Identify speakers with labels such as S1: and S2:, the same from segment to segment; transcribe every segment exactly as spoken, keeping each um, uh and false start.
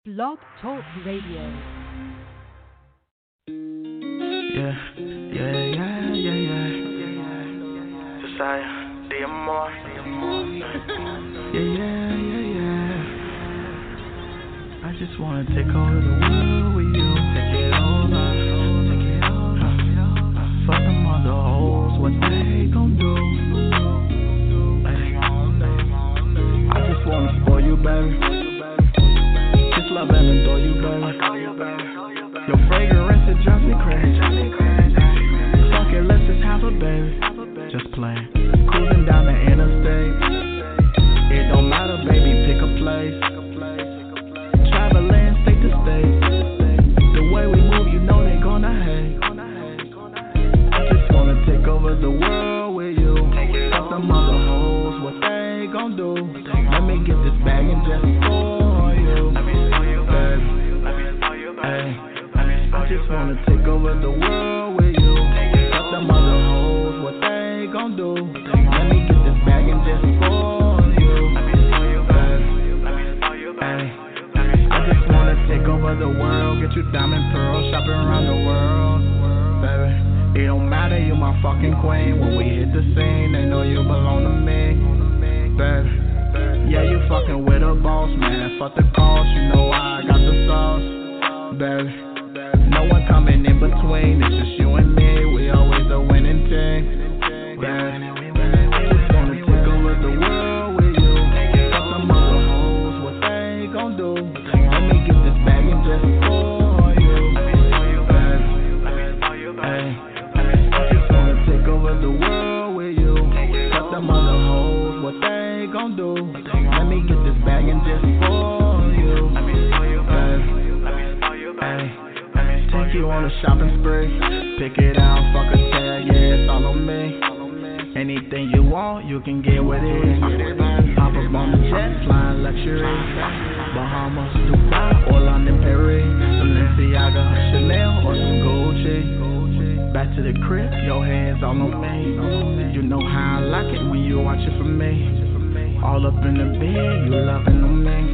S1: Blog Talk Radio.
S2: Yeah, yeah, yeah, yeah, yeah. Josiah, D M R. Yeah, yeah, yeah, yeah. I just wanna take over the world with you. Take it over, take it over. Fuck them other hoes, what they gon' do? I just wanna spoil you, baby. Just love and adore you, baby. Your fragrance, it drives me crazy. Fuck it, let's just have a baby. Just playing, cruising down the interstate. It don't matter, baby, pick a place. Traveling state to state. The way we move, you know they gonna hate. I just wanna take over the world with you. Fuck them other hoes, what they gon' do? Let me get this bag and just for you, baby. Hey, I just wanna take over the world with you. Fuck them other hoes, what they gon' do? Let me get this bag and just for you, baby. Hey, I just wanna take over the world, get you diamond pearls, shopping around the world, baby. It don't matter, you my fucking queen. When we hit the scene, they know you belong to me, baby. Yeah, you fucking with a boss, man. Fuck the cost, you know I got the sauce, baby. No one coming in between, it's just you and me. We always the winning team, baby. I just wanna take over the world with you. Fuck some other hoes, what they gon' do? Let me get this bag and just for you, baby. Hey, I just wanna take over the world with you. Fuck them other hoes, what they gon' do? Let me get this bag and just for you, baby. Hey, take you on a shopping spree. Pick it out, fuck a tag, yeah, it's all on me. Anything you want, you can get with it. Hop up on the jet, flying luxury. Bahamas, Dubai, or London, Paris. Balenciaga, Chanel, or some Gucci. Back to the crib, your hands all on me. You know how I like it when you watch it for me. All up in the bed, you loving on me.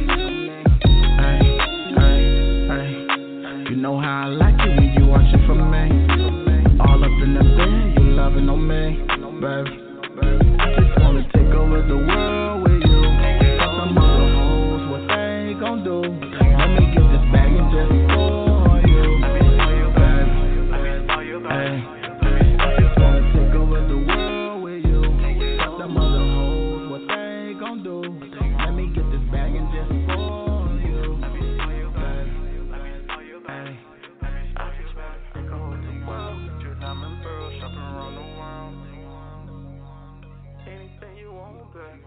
S2: Hey, hey, hey. You know how I like it when you watch it for me. All up in the bed, you loving on me, baby. I just wanna take over the world with you. Fuck some other hoes, what they gon' do? Let me get this bag and just for you, baby. Hey, I just wanna take over the world with you. Fuck some other hoes, what they gon' do? Let me get this bag and just for you, baby. Hey, I just wanna take over the world. Get your diamond pearls, shopping around the world. Anything you want, baby.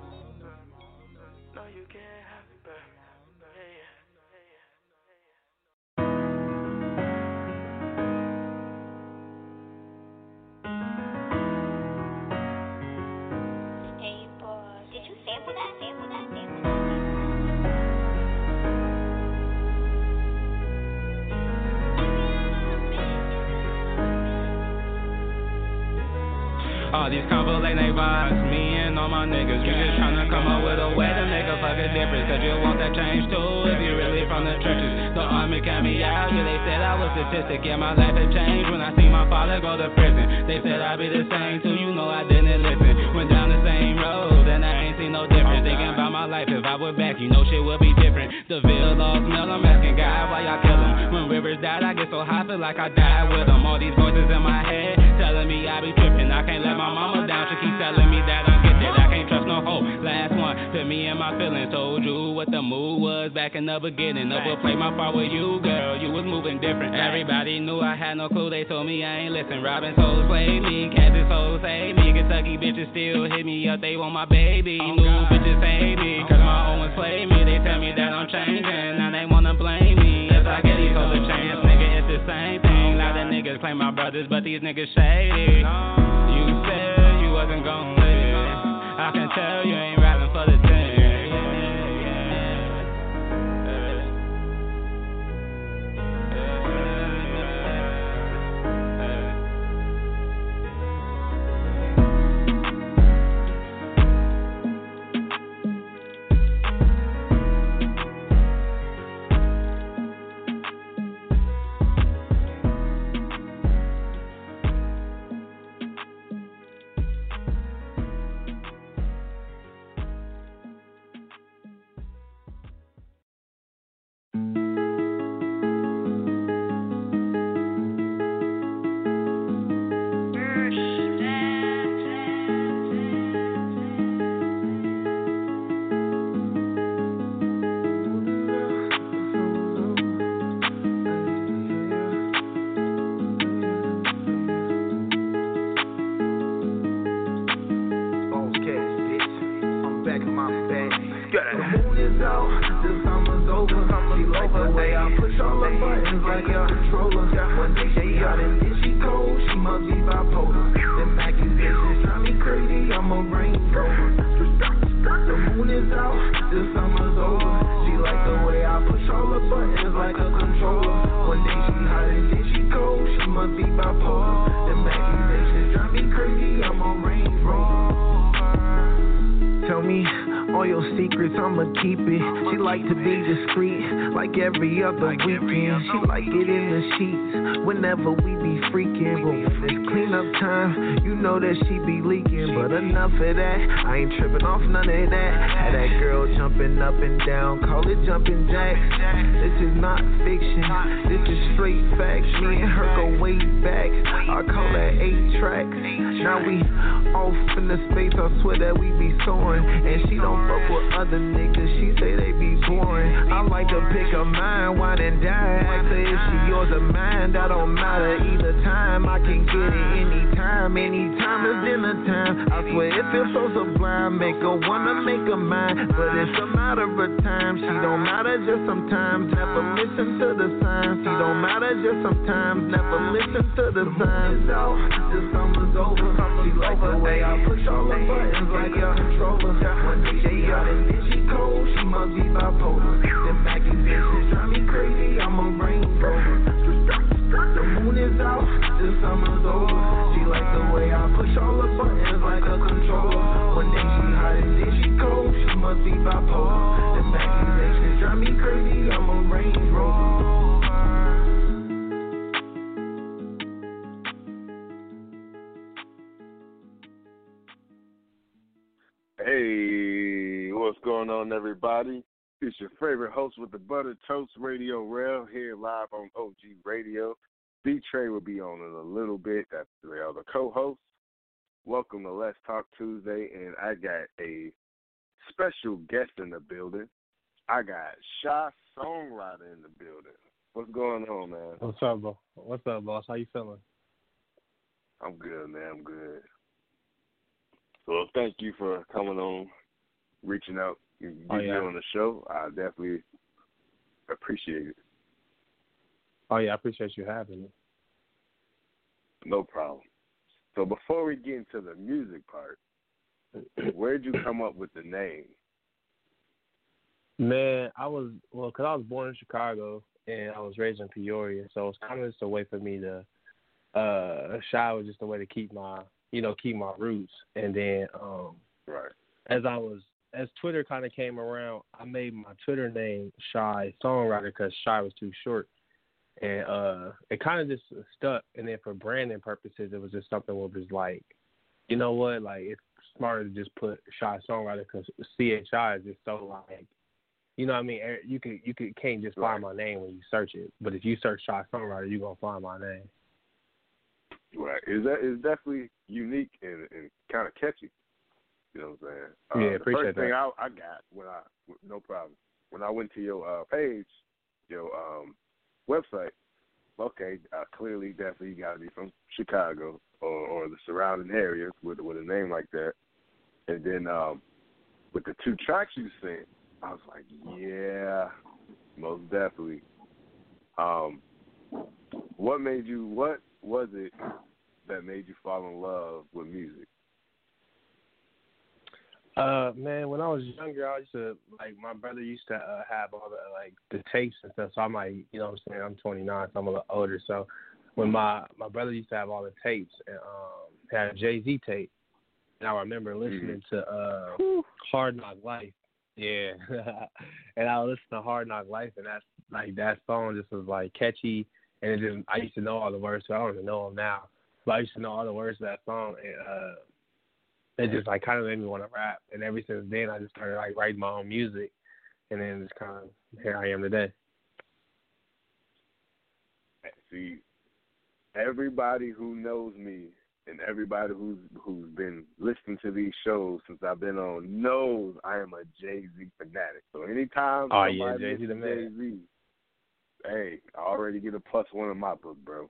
S2: No, you can't have it, baby. Yeah,
S3: Hey, boy, did you sample that? Sample that? Sample that?
S4: All these convo late night vibes, me and all my niggas. You just tryna come up with a way to make a fucking difference. Cause you want that change too if you really from the trenches. The army got me out, yeah, they said I was statistic. Yeah, my life had changed when I seen my father go to prison. They said I'd be the same too, you know I didn't listen. Went down the same road and I ain't seen no difference. Thinking about my life, if I were back, you know shit would be different. The Ville all smell, I'm asking God why y'all kill him. When Rivers died, I get so high, feel like I died with him. All these voices in my head telling me I be tripping. I can't let my mama down, she keep telling me that I'm gifted. I can't trust no hoe. Last one, put me in my feelings. Told you what the mood was back in the beginning. Never played my part with you, girl. You was moving different. Everybody knew I had no clue. They told me I ain't listen. Robbing souls played me, Kansas souls save me. Kentucky bitches still hit me up. They want my baby. New bitches hate me, cause my own ones play me. They tell me that I'm changing. Now they wanna blame me. If I get these hoes a chance, nigga, it's the same thing. A lot of niggas claim my brothers, but these niggas shady. You said you wasn't gon' live. I can tell you ain't rapping for the team.
S2: All your secrets, I'ma keep it. She like to be discreet, like every other weekend. She like it in the sheets, whenever we be freaking. But when it's cleanup time, you know that she be leaking. But enough of that, I ain't tripping off none of that. Had that girl jumping up and down, call it jumping jacks. This is not fiction, this is straight facts. Me and her go way back, I call that eight tracks. Now we off in the space, I swear that we be soaring. And she don't fuck with other niggas, she say they be boring. I like to pick a mind, wine and dine. Ask her if she yours or mine, that don't matter either time. I can get it anytime, anytime is dinner time. I swear it feels so sublime, make her wanna make her mine. But it's a matter of time, she don't matter just sometimes. Never listen to the signs, she don't matter just sometimes. Never listen to the signs. Out, the summer's over, she like the way I push all the buttons like a controller. One day she hot and then she cold, she must be bipolar. Them accusations drive me crazy, I'm a Range Rover. The moon is out, the summer's over. She like the way I push all the buttons like a controller. One day she hot and then she cold, she must be bipolar. Them accusations drive me crazy, I'm a Range Rover.
S1: Hey, what's going on, everybody? It's your favorite host with the Butter Toast Radio Rail here live on O G Radio. B-Trey will be on in a little bit. That's the other co-host. Welcome to Let's Talk Tuesday, and I got a special guest in the building. I got Shy Songwriter in the building. What's going on, man?
S5: What's up, bro? What's up, boss? How you feeling?
S1: I'm good, man. I'm good. So thank you for coming on, reaching out, and
S5: oh,
S1: being
S5: yeah.
S1: on the show. I definitely appreciate it.
S5: Oh, yeah, I appreciate you having me.
S1: No problem. So before we get into the music part, where'd you come up with the name?
S5: Man, I was, well, because I was born in Chicago, and I was raised in Peoria, so it's kind of just a way for me to, uh, Shy was just a way to keep my, you know, keep my roots. And then um,
S1: right.
S5: as I was, as Twitter kind of came around, I made my Twitter name Shy Songwriter because Shy was too short. And uh, it kind of just stuck. And then for branding purposes, it was just something where it was like, you know what, like it's smarter to just put Shy Songwriter because C H I is just so like, you know what I mean? You could, you could, can't just find
S1: right.
S5: my name when you search it. But if you search Shy Songwriter, you're going to find my name.
S1: Right. Is that is definitely unique and, and kind of catchy. You know what I'm saying?
S5: Yeah,
S1: uh,
S5: appreciate
S1: the first
S5: that.
S1: thing I, I got when I no problem when I went to your uh, page, your um, website. Okay, uh, clearly, definitely, you got to be from Chicago or, or the surrounding areas with with a name like that. And then um, with the two tracks you sent, I was like, yeah, most definitely. Um, what made you? What was it that made you fall in love with music?
S5: Uh, man, when I was younger, I used to, like, my brother used to uh, have all the, like, the tapes and stuff. So I'm like, you know what I'm saying? I'm twenty-nine, so I'm a little older. So when my, my brother used to have all the tapes and um, had a Jay-Z tape, and I remember listening mm-hmm. to uh, Hard Knock Life. Yeah. And I would listen to Hard Knock Life, and that's, like, that song just was, like, catchy. And it just, I used to know all the words, so I don't even know them now. But I used to know all the words of that song, and uh, it just, like, kind of made me want to rap. And ever since then, I just started, like, writing my own music. And then just kind of, here I am today.
S1: See, everybody who knows me and everybody who's who's been listening to these shows since I've been on knows I am a Jay-Z fanatic. So anytime
S5: oh,
S1: somebody
S5: yeah, Jay-Z the
S1: man. Jay-Z, hey, I already get a plus one in my book, bro.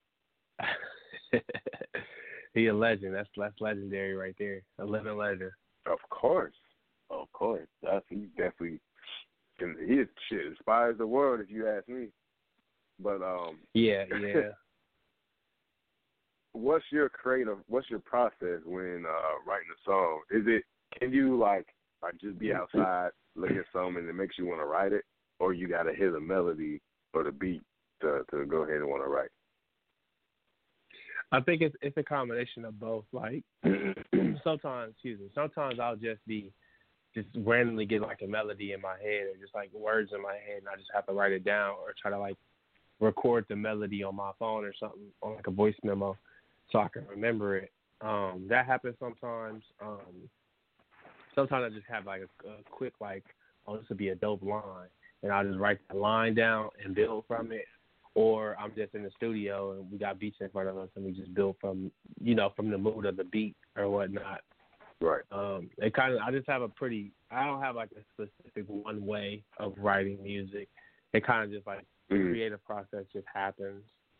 S5: He a legend. That's that's legendary right there. A living legend.
S1: Of course, of course. That's he definitely. He is shit inspires the world if you ask me. But um.
S5: Yeah, yeah.
S1: What's your creative? What's your process when uh, writing a song? Is it can you like like just be outside, look at something, and it makes you want to write it, or you got to hear the melody or the beat to to go ahead and want to write?
S5: I think it's it's a combination of both. Like sometimes, excuse me, sometimes I'll just be just randomly get like a melody in my head or just like words in my head, and I just have to write it down or try to like record the melody on my phone or something on like a voice memo so I can remember it. Um, that happens sometimes. Um, sometimes I just have like a, a quick like, oh, this would be a dope line, and I'll just write the line down and build from it. Or I'm just in the studio and we got beats in front of us and we just build from, you know, from the mood of the beat or whatnot.
S1: Right.
S5: Um, it kind of, I just have a pretty, I don't have like a specific one way of writing music. It kind of just like the
S1: mm.
S5: creative process just happens.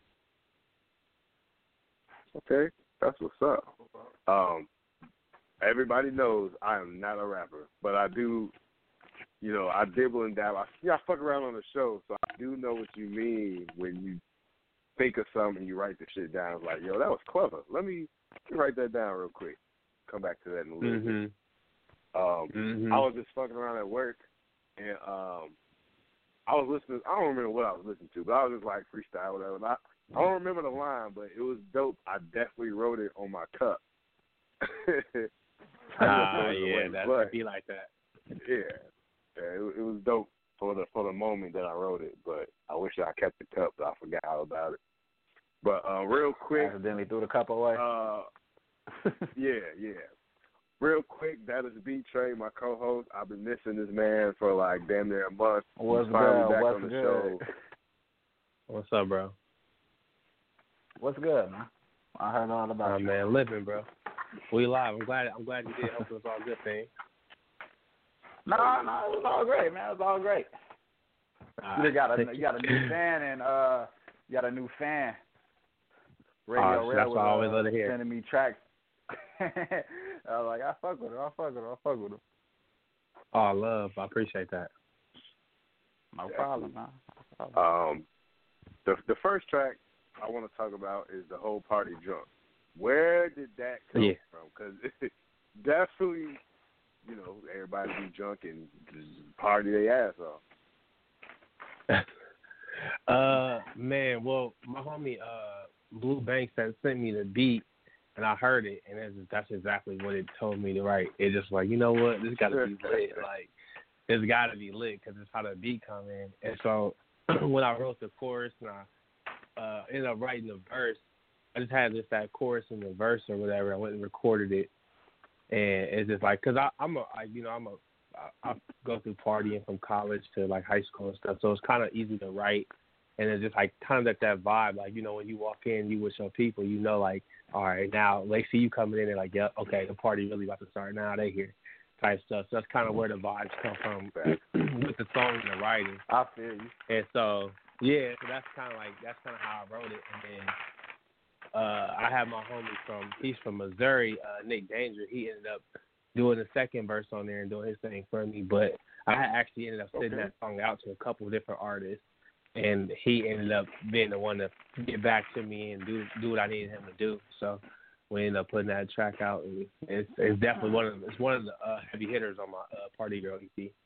S1: Okay, that's what's up. Um, everybody knows I am not a rapper, but I do. You know, I dibble and dabble. I, yeah, I fuck around on the show, so I do know what you mean when you think of something and you write the shit down. It's like, yo, that was clever. Let me, let me write that down real quick. Come back to that in a little
S5: mm-hmm.
S1: bit. Um,
S5: mm-hmm.
S1: I was just fucking around at work, and um, I was listening. I don't remember what I was listening to, but I was just like freestyle, whatever. And I, I don't remember the line, but it was dope. I definitely wrote it on my cup.
S5: Ah, uh, yeah, that would be like that.
S1: Yeah. Yeah, it, it was dope for the for the moment that I wrote it, but I wish I kept the cup, but I forgot all about it. But uh, real quick,
S6: accidentally threw the cup away.
S1: Uh, yeah, yeah. Real quick, that is B Trey, my co-host. I've been missing this man for like damn near a month.
S6: What's
S1: He's finally
S6: good?
S1: back
S6: What's
S1: on the
S6: good?
S1: show.
S5: What's up, bro?
S6: What's good, man? I heard all about
S5: oh,
S6: you.
S5: man, living, bro. We live. I'm glad. I'm glad you did. Hope it was all good thing.
S6: No, no, it was all great, man. It was all great. Uh, you got a you got a new fan and uh you got a new fan. Radio
S5: oh,
S6: Rail
S5: that's
S6: was,
S5: what I always
S6: uh,
S5: love to hear.
S6: Sending me tracks. I was like, I fuck with her. I fuck with her. I fuck with her.
S5: Oh, love. I appreciate that.
S6: No problem, man. No
S1: problem. Um, the the first track I want to talk about is the whole party drunk. Where did that come
S5: yeah.
S1: from? Because definitely. You know, everybody be drunk and just party their ass off.
S5: uh, man, well, my homie uh, Blue Banks had sent me the beat, and I heard it, and that's, that's exactly what it told me to write. It just like, you know what, this got to be lit. Like, it's got to be lit because it's how the beat come in. And so when I wrote the chorus and I uh, ended up writing the verse, I just had just that chorus and the verse or whatever. I went and recorded it. And it's just like, cause I, I'm a, I, you know, I'm a, I, I go through partying from college to like high school and stuff, so it's kind of easy to write, and it's just like kind of that that vibe, like you know, when you walk in, you with your people, you know, like all right, now they see you coming in, and like, yep, okay, the party really about to start now, they here, type stuff. So that's kind of where the vibes come from with the song and the writing.
S6: I feel you.
S5: And so yeah, so that's kind of like that's kind of how I wrote it, and then. Uh, I have my homie from, he's from Missouri, uh, Nick Danger. He ended up doing the second verse on there and doing his thing for me. But I actually ended up sending okay. that song out to a couple of different artists. And he ended up being the one to get back to me and do do what I needed him to do. So we ended up putting that track out. And it's, it's definitely one of the, it's one of the uh, heavy hitters on my uh, Party Girl E P.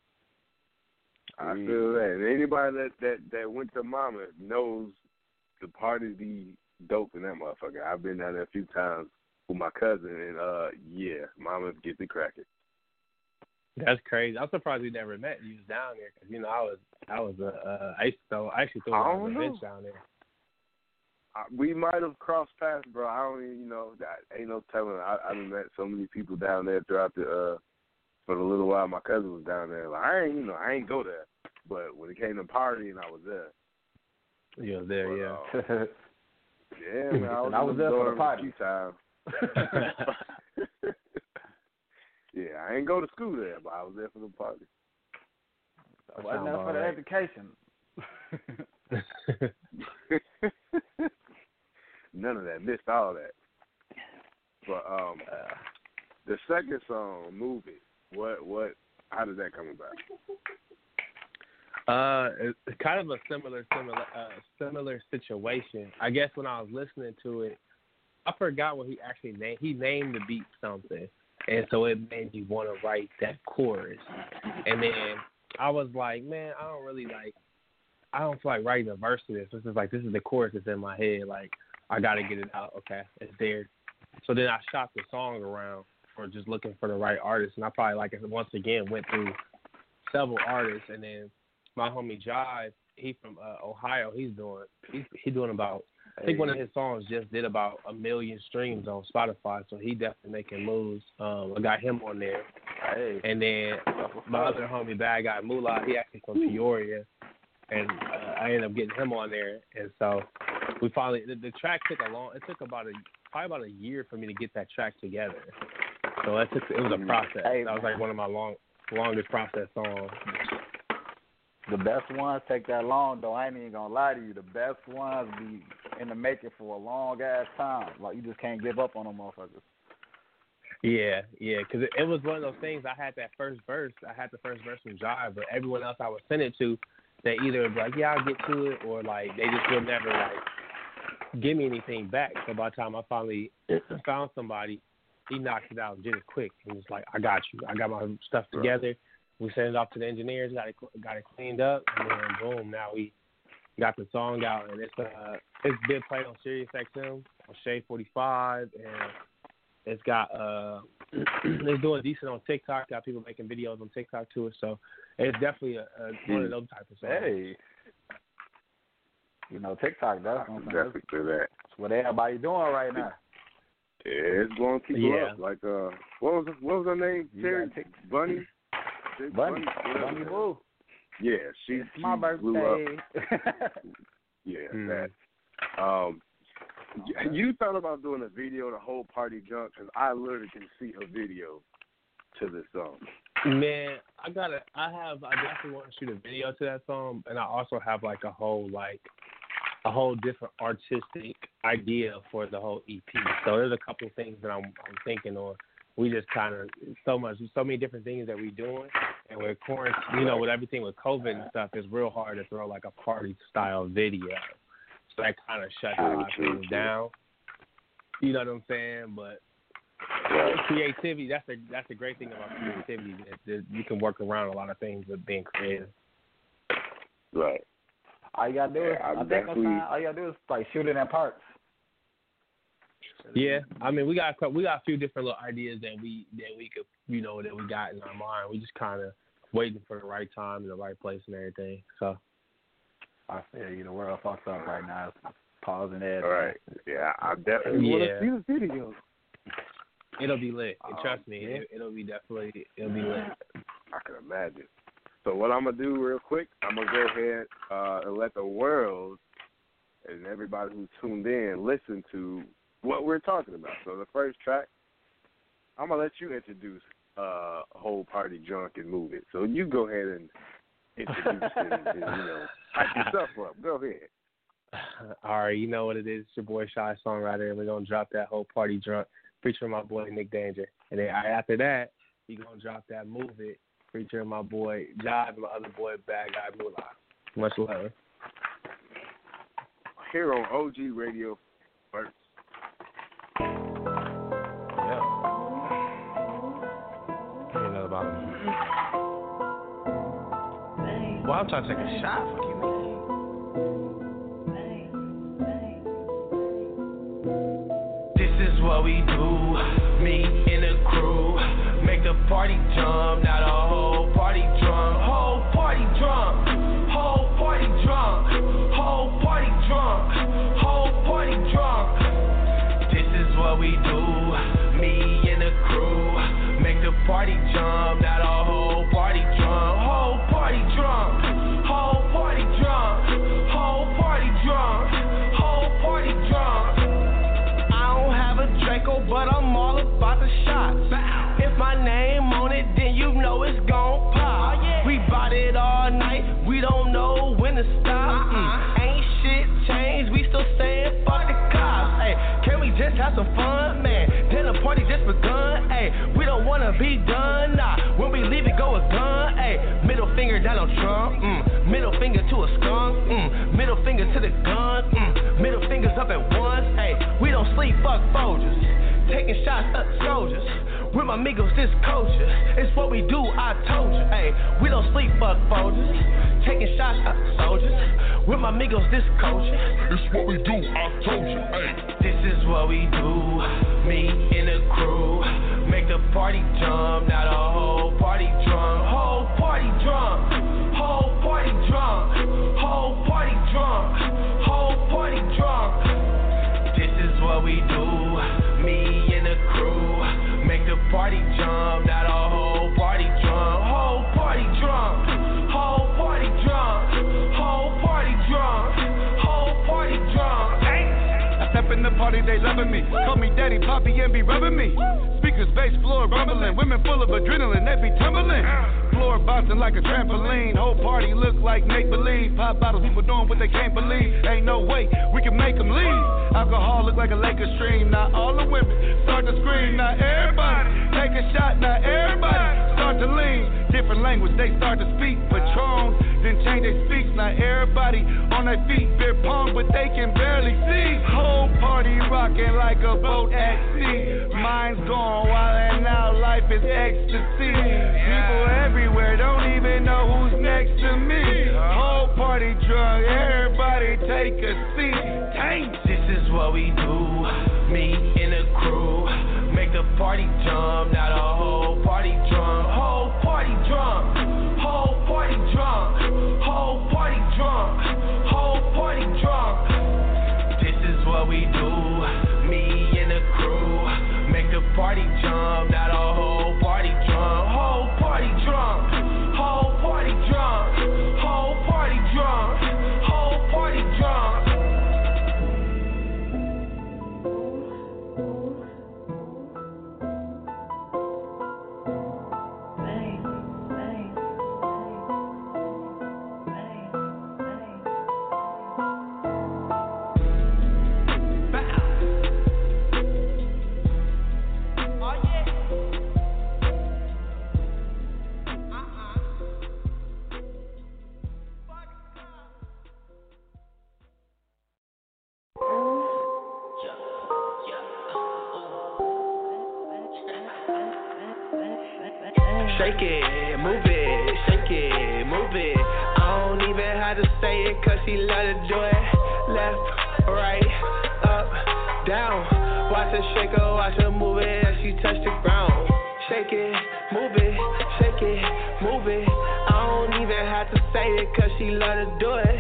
S1: I feel that. And anybody that, that, that went to Mama knows the party be dope in that motherfucker. I've been down there a few times with my cousin, and uh, yeah, Mama gets it cracking.
S5: That's crazy. I'm surprised we never met. You was down there because you know I was I was uh, uh I used to I actually threw a lot of events down there.
S1: I, we might have crossed paths, bro. I don't even you know. I, ain't no telling. I I've met so many people down there throughout the uh for the little while my cousin was down there. Like I ain't you know I ain't go there, but when it came to partying, I was there.
S5: You was there,
S1: but,
S5: yeah.
S1: Uh, Yeah, man, I was,
S6: I was there for the party.
S1: A few times. Yeah, I ain't go to school there, but I was there for the party.
S6: I wasn't there for the right. education.
S1: None of that. Missed all that. But um,
S6: uh,
S1: the second song, "Move It." What? What? How did that come about?
S5: Uh, it's kind of a similar, similar, uh, similar situation. I guess when I was listening to it, I forgot what he actually named. He named the beat something, and so it made me want to write that chorus. And then I was like, man, I don't really like. I don't feel like writing a verse to this. This is like this is the chorus that's in my head. Like I got to get it out. Okay, it's there. So then I shot the song around, for just looking for the right artist. And I probably, like, once again, went through several artists. And then my homie Jive, he from uh, Ohio, he's doing, he's, he's doing about, I think one of his songs just did about a million streams on Spotify. So he definitely making moves. Um, I got him on there.
S6: Hey.
S5: And then my other homie, Bad Guy Moolah, he actually from Peoria. And uh, I ended up getting him on there. And so we finally, the, the track took a long, it took about a, probably about a year for me to get that track together. So it took, it was a process.
S6: Hey,
S5: that was like one of my long, longest process songs.
S6: The best ones take that long, though. I ain't even gonna lie to you. The best ones be in the making for a long ass time. Like, you just can't give up on them motherfuckers.
S5: Yeah, yeah, because it, it was one of those things. I had that first verse. I had the first verse from Jive, but everyone else I would send it to, they either would be like, yeah, I'll get to it, or like they just would never like give me anything back. So by the time I finally found somebody, he knocked it out just quick. He was like, I got you. I got my stuff together. We sent it off to the engineers, got it got it cleaned up, and then boom, now we got the song out, and it's uh it's been played on Sirius X M on Shade forty-five, and it's got uh it's doing decent on TikTok. Got people making videos on TikTok to it, so it's definitely a, a one of those type of songs.
S6: Hey, you know TikTok, that's
S1: I definitely feel that.
S6: That's what everybody doing right now.
S1: Yeah, it's blowing people
S5: yeah.
S1: up. Like uh, what was what was her name? Terry Bunny.
S6: Bunny, Bunny Boo.
S1: Yeah, she.
S6: It's my
S1: she
S6: birthday.
S1: Blew up. Yeah,
S5: mm.
S1: that. Um, you thought about doing a video, the whole party junk, because I literally can see a video to this song.
S5: Man, I gotta. I have. I definitely want to shoot a video to that song, and I also have like a whole like a whole different artistic idea for the whole E P. So there's a couple of things that I'm, I'm thinking on. We just kind of so much, so many different things that we're doing, and we're quarantine. You know, with everything with COVID and stuff, it's real hard to throw like a party style video. So that kind of shuts a lot of things down. You know what I'm saying? But creativity, that's the that's the great thing about creativity. That, that you can work around a lot of things with being creative.
S1: Right.
S6: All you gotta do is,
S1: yeah,
S6: I think sometimes all you gotta do is like shoot it in parts.
S5: Yeah, I mean, we got we got a few different little ideas that we that we could, you know, that we got in our mind. We just kind of waiting for the right time and the right place and everything. So
S6: I feel you. The world fucked up right now. Pausing it.
S1: All right. Yeah, I definitely
S5: yeah.
S1: want to see the videos.
S5: It'll be lit.
S1: Um,
S5: Trust me,
S1: yeah.
S5: it, it'll be definitely it'll be lit.
S1: I can imagine. So what I'm gonna do real quick, I'm gonna go ahead uh, and let the world and everybody who tuned in listen to what we're talking about. So the first track, I'm gonna let you introduce uh, Whole Party Junk and Move It. So you go ahead and introduce it and, and you know, hype yourself up. Go ahead.
S5: All right, you know what it is. It's your boy Shy Songwriter, and we're gonna drop that Whole Party Drunk featuring my boy Nick Danger. And then after that, we gonna drop that Move It featuring my boy Jive and my other boy Bad Guy Moolah. Much love.
S1: Here on O G Radio first.
S4: Yeah. I ain't know about him. Well, I'm trying to take a shot. Fuck you, man. This is what we do. Me and the crew make the party jump. Now the whole party drunk. Whole party drunk. Whole party drunk. Whole party drunk. Whole party drunk. This is what we do. Me and the crew make the party jump. Now the whole party drunk. Whole party drunk. Whole party drunk. Whole party drunk. Whole party drunk. I don't have a Draco, but I'm all about the shots. If my name on it, then you know it's gon' pop. We bout it all night. We don't know when to stop. Mm. Ain't shit changed. We still saying fuck the cops. Hey, can we just have some fun, man? Then the party just begun. Hey, we don't wanna be done. Nah, when we leave it, go a gun. Hey, middle finger down on Trump. Mm. Middle finger to a skunk. Mm. Middle finger to the gun. Mm. Middle fingers up at once. Hey, we don't sleep, fuck Folgers. Taking shots at soldiers. With my amigos, this culture. It's what we do, I told you. Hey, we don't sleep, fuck Folgers.
S7: taking shots at soldiers. With my amigos, this culture.
S8: It's what we do, I told you, hey.
S7: This is what we do, me and the crew. Make the party jump, now the whole party drunk. Whole party drunk, whole party drunk, whole party drunk, whole party drunk. This is what we do, me and the crew. Make the party jump, now the whole party drunk. Whole party drunk, whole party drunk, whole party drunk, whole party drunk.
S9: I step in the party, they loving me. Call me daddy, poppy, and be rubbing me. Speakers, bass, floor rumbling. Women full of adrenaline, they be tumbling. Floor bouncing like a trampoline. Whole party look like make-believe. Pop bottles, people doing what they can't believe. Ain't no way we can make them leave. Alcohol look like a lake of stream. Not all the women start to scream. Not everybody take a shot. Not everybody start to lean. Different language, they start to speak. Patron, then change their speaks. Not everybody on their feet. Beer pong, but they can barely see. Whole party rocking like a boat at sea. Minds gone wild and now life is ecstasy. People everywhere don't even know who's next to me. Whole party drunk, everybody take a seat. Tank.
S7: This is what we do, me and the crew. Make the party jump, now the whole party drunk. Whole party drunk, whole party drunk, whole party drunk, whole party drunk. This is what we do, me and the crew. Make the party jump, now the whole party drunk. Whole party drunk, whole party drunk, whole party drunk, whole party drunk. Shake it, move it, shake it, move it. I don't even have to say it, cause he love to do it. Left, right, up, down. Watch her shake her, watch her move it as she touch the ground. Shake it, move it, shake it, move it. I don't even have to say it, cause she love to do it.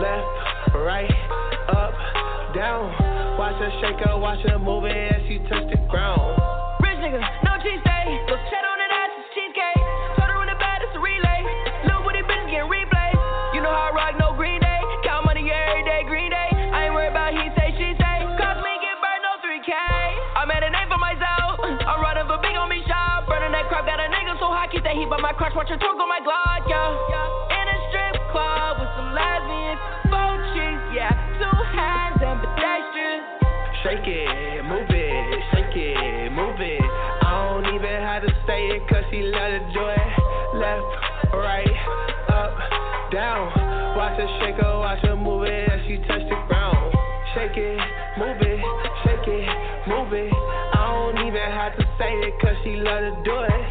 S7: Left, right, up, down. Watch her shake her, watch her move it as she touch the ground.
S10: Rich nigga, no cheese day, go chat on that ass, it's cheesecake. Told her in the bed, it's a relay. Little booty bitch getting replay. You know how I rock, no Green Day. Count money every day, Green Day. I ain't worried about he say, she say. Cause me get burned, no three K. I made a name for myself. I'm running for big on me shop. Burning that crap, got a nigga so hot, keep that heat by my crotch. Watch her talk on my Glock, yeah. In a strip club with some lesbians, four chicks, yeah. Two hands and pedestrians.
S7: Shake it, move it, shake it, move it. I don't even have to say it, cause he love to do it. Left, right, up, down. Watch her shake her, watch her move it as she touch the ground. Shake it, move it, shake it, move it. I don't even have to say it, cause she love to do it.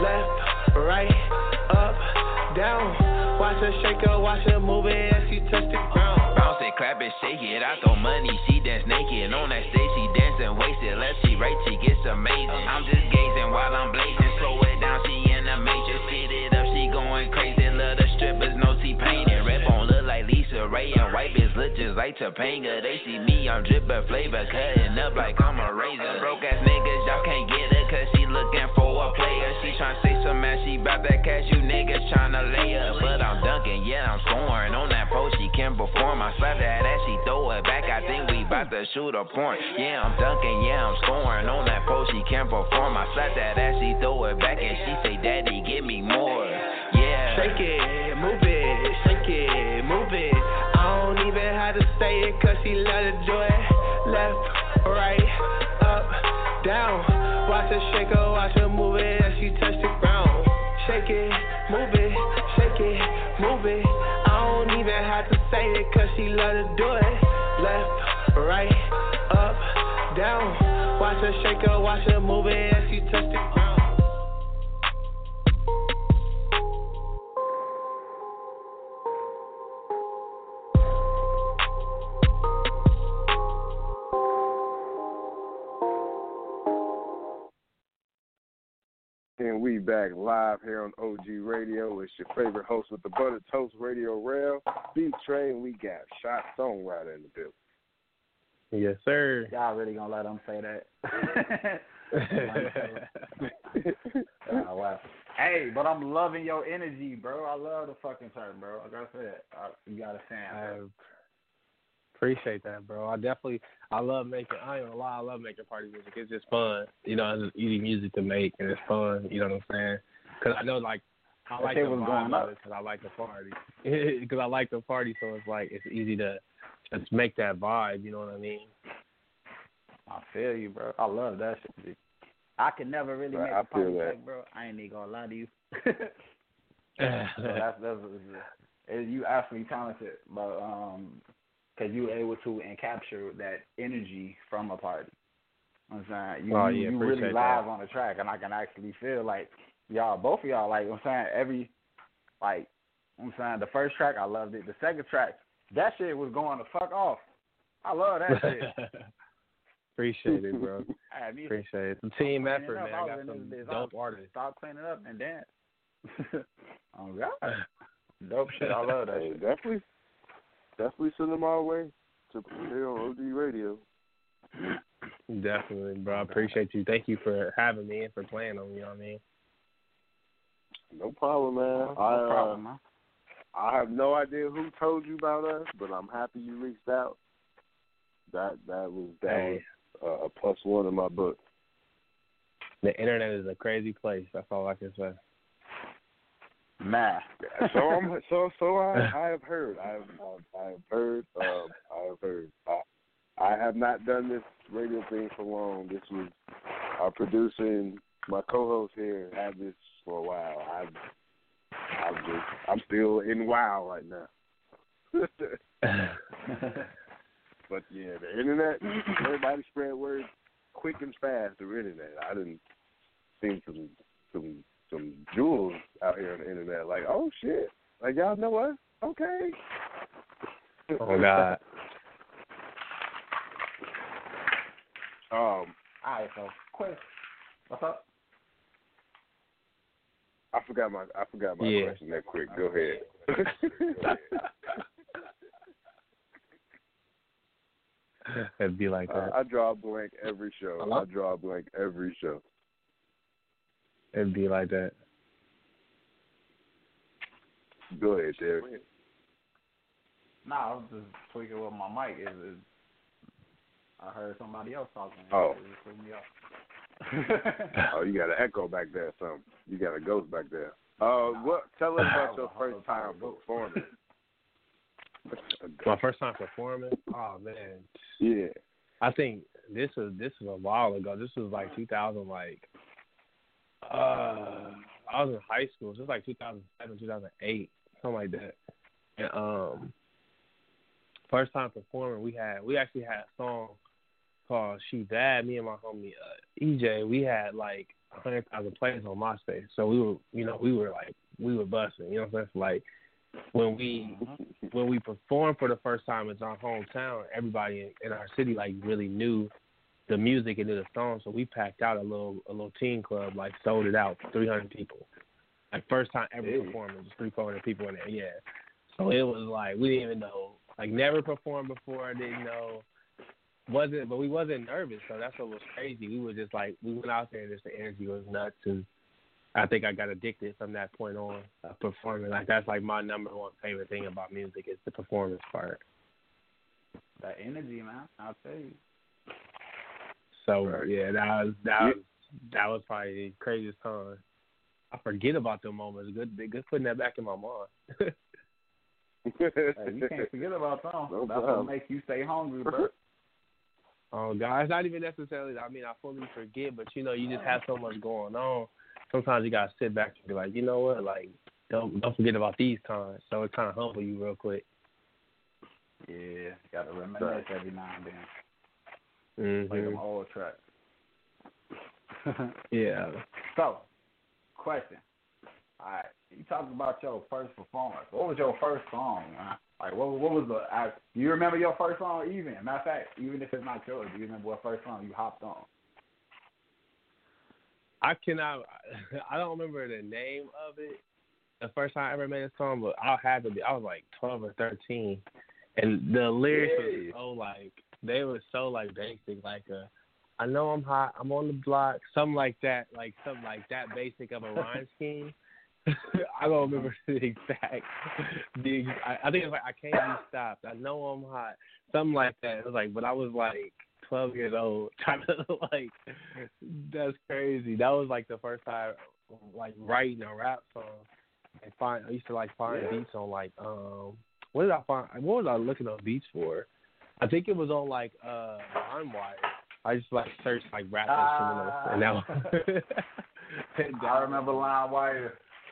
S7: Left, right, up, down. Watch her shake her, watch her move it as she touch the ground.
S11: Bounce it, clap it, shake it. I throw money, she dance naked. On that stage, she dancing wasted. Left, she right, she gets amazing. I'm just gazing while I'm blazing. Slow it down, she in the matrix. Speed it up, she going crazy. Love the strippers, no T-painting. Red bone look like Lisa Ray, and white bitch look just like Topanga. They see me, I'm drippin' flavor, cutting up like I'm a razor. Broke ass niggas, y'all can't get her, cause she looking for a player. She tryna say some man, she bout that cash, you niggas tryna lay up. But I'm dunking, yeah, I'm scoring. On that pole, she can perform. I slap that ass, she throw it back. I think we bout to shoot a point. Yeah, I'm dunking, yeah, I'm scoring. On that pole, she can perform. I slap that ass, she throw it back, and she say, Daddy, give me more. Yeah.
S7: Shake it, move it, shake it, move it. I don't even have to say it, cause he love to do it. Left, right, up, down. Watch her shake her, watch her move it as she touch the ground. Shake it, move it, shake it, move it. I don't even have to say it, cause she love to do it. Left, right, up, down. Watch her shake her, watch her move it as she touch the ground.
S1: back live here on O G Radio. It's your favorite host with the Butter Toast Radio Rail. Beat Train, we got Shot Songwriter in the building.
S5: Yes, sir.
S6: Y'all really gonna let them say that? uh, wow. Hey, but I'm loving your energy, bro. I love the fucking turn, bro. Like I said, I, you got a fan, bro.
S5: Appreciate that, bro. I definitely, I love making, I ain't gonna lie, I love making party music. It's just fun. You know, it's just easy music to make, and it's fun. You know what I'm saying? Because I know, like, I like the vibe of it because I like the party. Because I like the party, so it's like, it's easy to just make that vibe, you know what I mean?
S6: I feel you, bro. I love that shit. I can never really make
S1: I
S6: a party
S1: feel that.
S6: like, bro. I ain't even gonna lie to you. so that's, that's, that's, you absolutely talented, but, um, because you were able to capture that energy from a party. You know what I'm saying? You,
S5: oh,
S6: you,
S5: yeah,
S6: you really
S5: that.
S6: live on the track, and I can actually feel like y'all, both of y'all, like, you know what I'm saying, every, like, you know what I'm saying, the first track, I loved it. The second track, that shit was going the fuck off. I love that shit.
S5: Appreciate it, bro.
S6: I mean,
S5: Appreciate it. It's a team effort,
S6: up,
S5: man. I got some dope artists.
S6: Stop cleaning up and dance. Oh, God. Dope shit. I love that
S1: hey,
S6: shit.
S1: Definitely. Definitely send them our way to here on O G Radio.
S5: Definitely, bro. I appreciate you. Thank you for having me and for playing on me, you know what I mean?
S1: No problem, man.
S6: No, no
S1: I, uh,
S6: problem, man.
S1: I have no idea who told you about us, but I'm happy you reached out. That that was that
S5: hey.
S1: was uh, a plus one in my book.
S5: The internet is a crazy place. That's all I can say.
S6: Man.
S1: so I'm so so I, I have heard. I have I have heard. Um, I have heard. I, I have not done this radio thing for long. This was our producer and my co-host here had this for a while. I've I'm just I'm still in wow right now. But yeah, the internet. Everybody spread word quick and fast through the internet. I didn't see some some. some jewels out here on the internet. Like, oh shit, like y'all know us? Okay.
S5: Oh God.
S1: um.
S6: All right, so quick. What's up?
S1: I forgot my I forgot my
S5: yeah.
S1: question that quick. Go ahead.
S5: It'd be like that.
S1: Uh, I draw a blank every show.
S5: Hello?
S1: I draw a blank every show.
S5: It'd be like that.
S1: Go ahead, Derek.
S6: Nah, I was just tweaking with my mic. Is is I heard somebody else talking.
S1: Oh.
S6: It just threw me off.
S1: Oh, you got an echo back there, or something. You got a ghost back there. Uh, what? Tell us about your first time performing.
S5: My first time performing? Oh man.
S1: Yeah.
S5: I think this was this was a while ago. This was like two thousand, like. Uh, I was in high school. So it was like two thousand seven, two thousand eight, something like that. And um, first time performing, we had we actually had a song called "She Bad." Me and my homie uh, E J, we had like a hundred thousand plays on MySpace. So we were, you know, we were like we were busting. You know what I'm saying? So like when we when we performed for the first time in our hometown, everybody in, in our city like really knew the music and knew the song, so we packed out a little a little teen club, like sold it out, three hundred people. Like first time ever
S1: hey.
S5: performing, just three, four hundred people in there, yeah. So it was like, we didn't even know, like never performed before, didn't know, wasn't, but we wasn't nervous, so that's what was crazy. We were just like, we went out there and just the energy was nuts, and I think I got addicted from that point on, uh, performing. Like that's like my number one favorite thing about music is the performance part.
S6: That energy, man, I'll tell you.
S5: So yeah, that was that was that was probably the craziest time. I forget about them moments. Good, good putting that back in my mind.
S6: Hey, you can't forget about them.
S1: No
S6: That's
S1: problem.
S6: what makes you stay hungry, bro.
S5: Oh God, it's not even necessarily. I mean, I fully forget, but you know, you just have so much going on. Sometimes you gotta sit back and be like, you know what, like don't don't forget about these times. So it kind of humble you real quick.
S6: Yeah, gotta reminisce every now and then.
S5: Mm-hmm.
S6: Like them old tracks.
S5: Yeah.
S6: So, question. All right, you talked about your first performance. What was your first song, man? Like, what, what was the? I, do you remember your first song? Even matter of fact, even if it's not yours, do you remember what first song you hopped on?
S5: I cannot. I don't remember the name of it. The first time I ever made a song, but I had to be. I was like twelve or thirteen, and the lyrics
S1: Yeah.
S5: were so like they were so like basic, like a, I know I'm hot, I'm on the block, something like that, like something like that basic of a rhyme scheme. I don't remember the exact. The I, I think it's like I can't be stopped. I know I'm hot, something like that. It was like, but I was like twelve years old, trying to like. That's crazy. That was like the first time, like writing a rap song. And find I used to like find
S1: Yeah.
S5: beats on like um what did I find? What was I looking up beats for? I think it was on like uh LimeWire. I just like searched like rap
S6: Ah.
S5: instrumentals, and that.
S6: I remember LimeWire.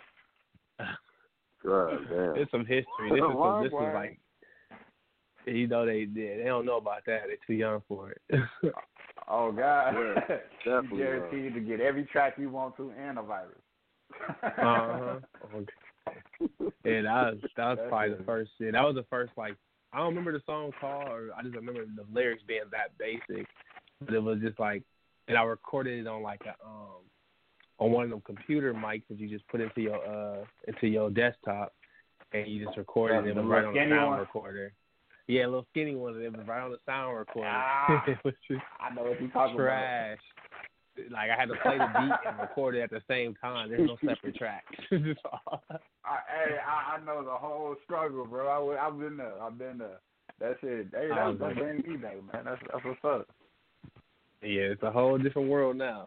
S1: God damn.
S5: It's some history. This is some, this is
S1: LimeWire.
S5: like, you know, they did. They don't know about that. They're too young for it.
S6: Oh God,
S1: Yeah, definitely,
S6: you guaranteed to get every track you want to and a virus.
S5: uh huh. Okay. Yeah, that was that was
S6: That's
S5: probably
S6: it.
S5: the first. Yeah, that was the first. Like, I don't remember the song called, or I just remember the lyrics being that basic. But it was just like, and I recorded it on like a um on one of them computer mics that you just put into your uh into your desktop, and you just record it. And it was
S6: The
S5: right on the
S6: skinny
S5: sound
S6: one?
S5: recorder. Yeah, a little skinny one. It was right on the sound recorder.
S6: Ah,
S5: It was just
S6: I know what you're talking
S5: trash. Like, I had to play the beat and record it at the same time. There's no separate tracks.
S6: about. I, hey, I, I know the whole struggle, bro. I, w- I've been there. I've been there. That's it. Hey,
S5: I
S6: that,
S5: was
S6: that
S5: like-
S6: brings me back, man. That's that's what's up.
S5: Yeah, it's a whole different world now.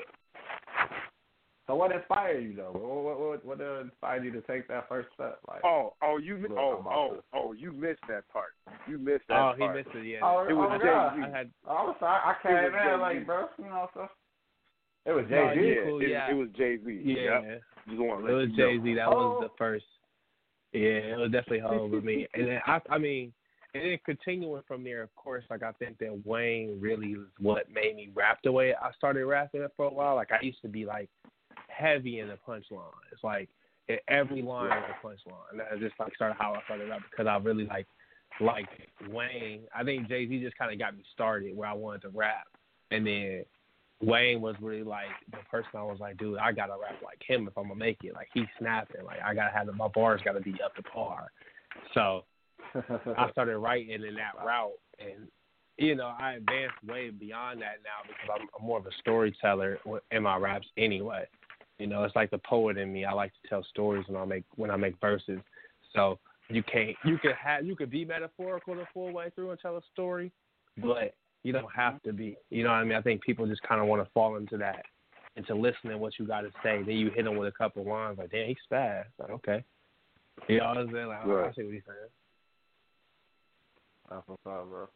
S6: So what inspired you though? What what what, what inspired you to take that first step? Like,
S1: Oh, oh, you, mi-
S6: Look,
S1: oh,
S6: I'm about
S1: oh,
S6: to-
S1: oh, you missed that part. You missed that
S5: Oh,
S1: part.
S5: he missed it, yeah.
S6: oh,
S1: It was
S6: oh,
S1: Jay-Z.
S6: God.
S5: I had,
S6: Oh, I'm sorry. I came
S1: It was
S6: in
S1: Jay-Z.
S6: late, bro. You know, so it was
S5: No,
S6: Jay Z.
S5: you
S1: Yeah,
S5: cool,
S1: it,
S5: yeah.
S1: it was Jay Z.
S5: yeah.
S1: Yep. Just want
S5: It
S1: to let
S5: was
S1: you know.
S5: Jay Z. That
S6: Oh.
S5: was the first. Yeah, it was definitely home with me. And then I, I mean, and then continuing from there, of course, like I think that Wayne really was what made me rap the way I started rapping for a while. Like I used to be like heavy in the punchline. It's like in every line was a punchline. And that just like started how I started rapping because I really like like Wayne. I think Jay Z just kind of got me started where I wanted to rap, and then Wayne was really like the person I was like, dude, I gotta rap like him if I'm gonna make it. Like he's snapping. Like I gotta have the, my bars gotta be up to par. So I started writing in that route, and you know I advanced way beyond that now because I'm, I'm more of a storyteller in my raps anyway. You know, it's like the poet in me. I like to tell stories when I make when I make verses. So you can't you could have you could be metaphorical the full way through and tell a story, but you don't have to be. You know what I mean? I think people just kind of want to fall into that, into listening to what you got to say. Then you hit them with a couple lines like, damn, he's fast. Like, okay. You know what I'm saying? Like, oh, I
S1: Right.
S5: see what he's saying.
S6: That's what's up, bro.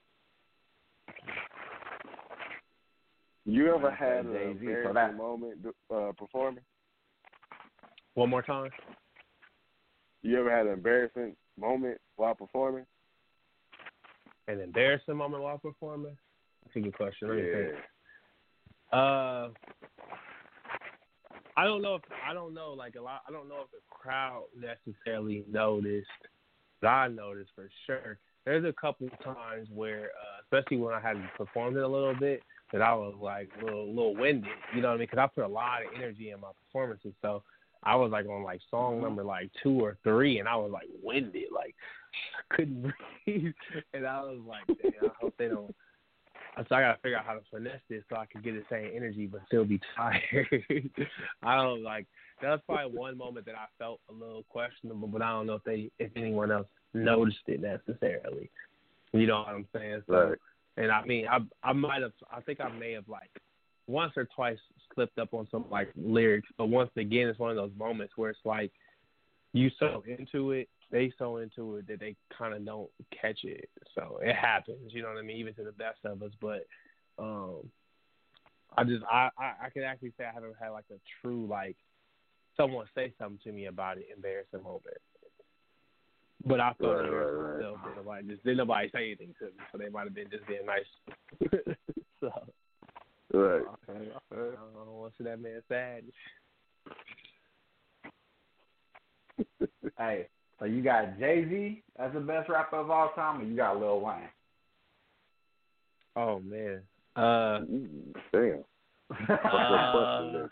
S1: You ever
S6: Like
S1: had
S6: that
S1: an
S6: Jay-Z, so
S1: embarrassing
S6: that-
S1: moment uh, performing?
S5: One more time.
S1: You ever had an embarrassing moment while performing?
S5: An embarrassing moment while performing? That's a good question. Let me
S1: Yeah.
S5: think. Uh, I don't know if I don't know like a lot. I don't know if the crowd necessarily noticed, but I noticed for sure. There's a couple times where, uh, especially when I had performed it a little bit, that I was like a little, little winded. You know what I mean? Because I put a lot of energy in my performances, so I was like on like song number like two or three, and I was like winded, like I couldn't breathe, and I was like, damn, I hope they don't. So I gotta figure out how to finesse this so I can get the same energy but still be tired. I don't like that's probably one moment that I felt a little questionable, but I don't know if they if anyone else noticed it necessarily. You know what I'm saying? So,
S1: Right.
S5: and I mean, I I might have I think I may have like once or twice slipped up on some like lyrics, but once again, it's one of those moments where it's like you so into it, they so into it that they kind of don't catch it. So it happens, you know what I mean, even to the best of us. But um, I just I, I I can actually say I haven't had like a true like someone say something to me about it embarrassing moment. But I felt
S1: Right,
S5: embarrassed
S1: right, right.
S5: myself. Did nobody just did nobody say anything to me, so they might have been just being nice. So.
S1: Right.
S6: Okay,
S5: I don't want to see that man sad.
S6: Hey, so you got Jay Z as the best rapper of all time, or you got Lil Wayne?
S5: Oh man. Uh
S1: Damn. Uh,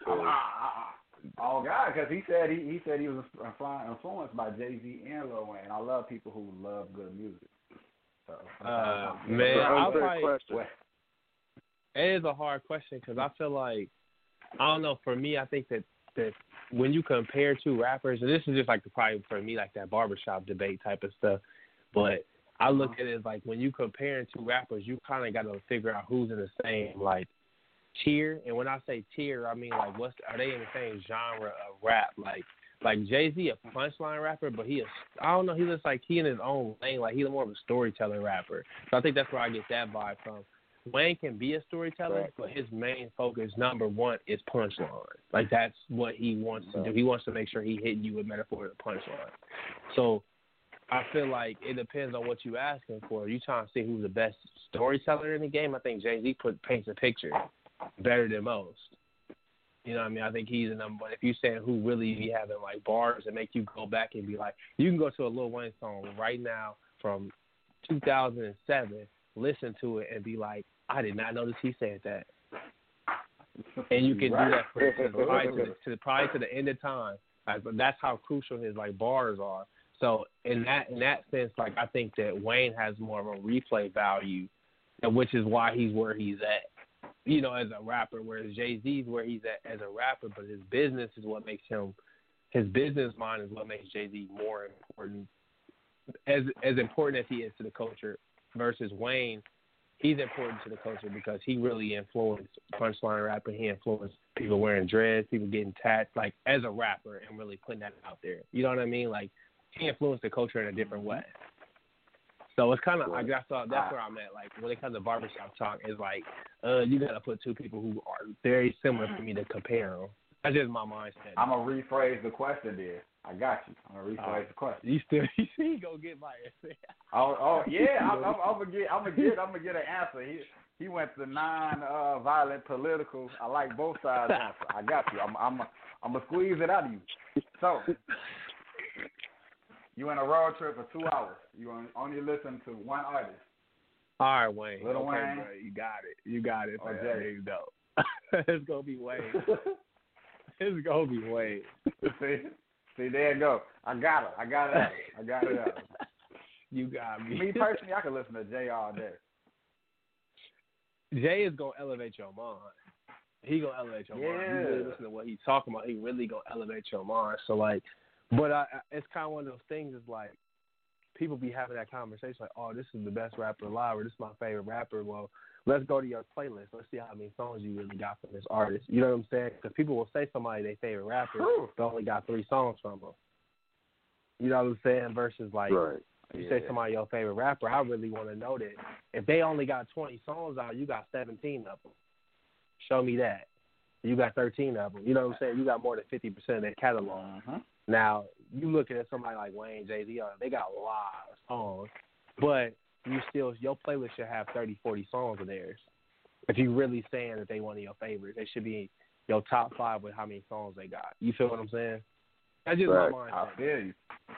S6: oh God, because he said he, he said he was influenced by Jay-Z and Lil Wayne. I love people who love good music. So,
S5: uh, man, I'll probably,
S1: question.
S5: It is a hard question because I feel like I don't know. For me, I think that that when you compare two rappers, and this is just like the probably for me like that barbershop debate type of stuff, but I look at it as like when you compare two rappers, you kind of got to figure out who's in the same like tier. And when I say tier, I mean like what's are they in the same genre of rap? Like like Jay-Z a punchline rapper, but he a, I don't know, he looks like he in his own lane. Like he's more of a storytelling rapper. So I think that's where I get that vibe from. Wayne can be a storyteller, right, but his main focus, number one, is punchline. Like that's what he wants to do. He wants to make sure he hit you with metaphor and punchline. So I feel like it depends on what you're asking for. You trying to see who's the best storyteller in the game? I think Jay-Z put, paints a picture better than most. You know what I mean? I think he's the number one. If you're saying who really be having like bars that make you go back and be like, you can go to a Lil Wayne song right now from two thousand seven, listen to it and be like, I did not notice he said that. And you can right. do that for, for probably, to, to, probably to the end of time. Like, but that's how crucial his like bars are. So in that in that sense, like I think that Wayne has more of a replay value, which is why he's where he's at, you know, as a rapper. Whereas Jay-Z's where he's at as a rapper, but his business is what makes him, his business mind is what makes Jay-Z more important, as as important as he is to the culture. Versus Wayne, he's important to the culture because he really influenced punchline rapping. He influenced people wearing dreads, people getting tats, like as a rapper and really putting that out there. You know what I mean? Like. He influenced the culture in a different way. So it's kind of, I guess that's where I'm at. Like, when it comes to barbershop talk, it's like, uh, you got to put two people who are very similar for me to compare them. That's just my mindset.
S6: I'm going to rephrase the question there. I got you. I'm going to rephrase uh, the question.
S5: You still, you see, he going to get my answer.
S6: oh, oh, yeah, I'm, I'm, I'm going to get, I'm going to get, I'm going to get an answer. He, he went to non-violent uh, political. I like both sides answer. I got you. I'm, I'm, I'm going to squeeze it out of you. So, you in a road trip for two hours. You only listen to one artist.
S5: All right, Wayne.
S6: Little
S5: okay,
S6: Wayne.
S5: Bro, you got it. You got it.
S6: Okay.
S5: There you go. It's gonna be Wayne. It's gonna be Wayne.
S6: see, see, there you go. I got it. I got it. I got it. Out.
S5: You got me.
S6: Me personally, I can listen to Jay all day.
S5: Jay is gonna elevate your mind. He gonna elevate your
S6: yeah.
S5: mind. You really listen to what he's talking about. He really gonna elevate your mind. So like. But I, it's kind of one of those things. Is like people be having that conversation, like, "Oh, this is the best rapper alive," or "This is my favorite rapper." Well, let's go to your playlist. Let's see how many songs you really got from this artist. You know what I'm saying? Because people will say somebody their favorite rapper, but only got three songs from them. You know what I'm saying? Versus like,
S1: right.
S5: you
S1: yeah.
S5: say somebody your favorite rapper, I really want to know that if they only got twenty songs out, you got seventeen of them. Show me that. You got thirteen of them. You know what I'm saying? You got more than fifty percent of their catalog.
S6: Uh-huh.
S5: Now, you looking at somebody like Wayne, Jay-Z, they got a lot of songs, but you still, your playlist should have thirty, forty songs of theirs. If you're really saying that they one of your favorites, they should be your top five with how many songs they got. You feel what I'm saying? That's just
S1: right.
S5: my mindset.
S6: I feel you.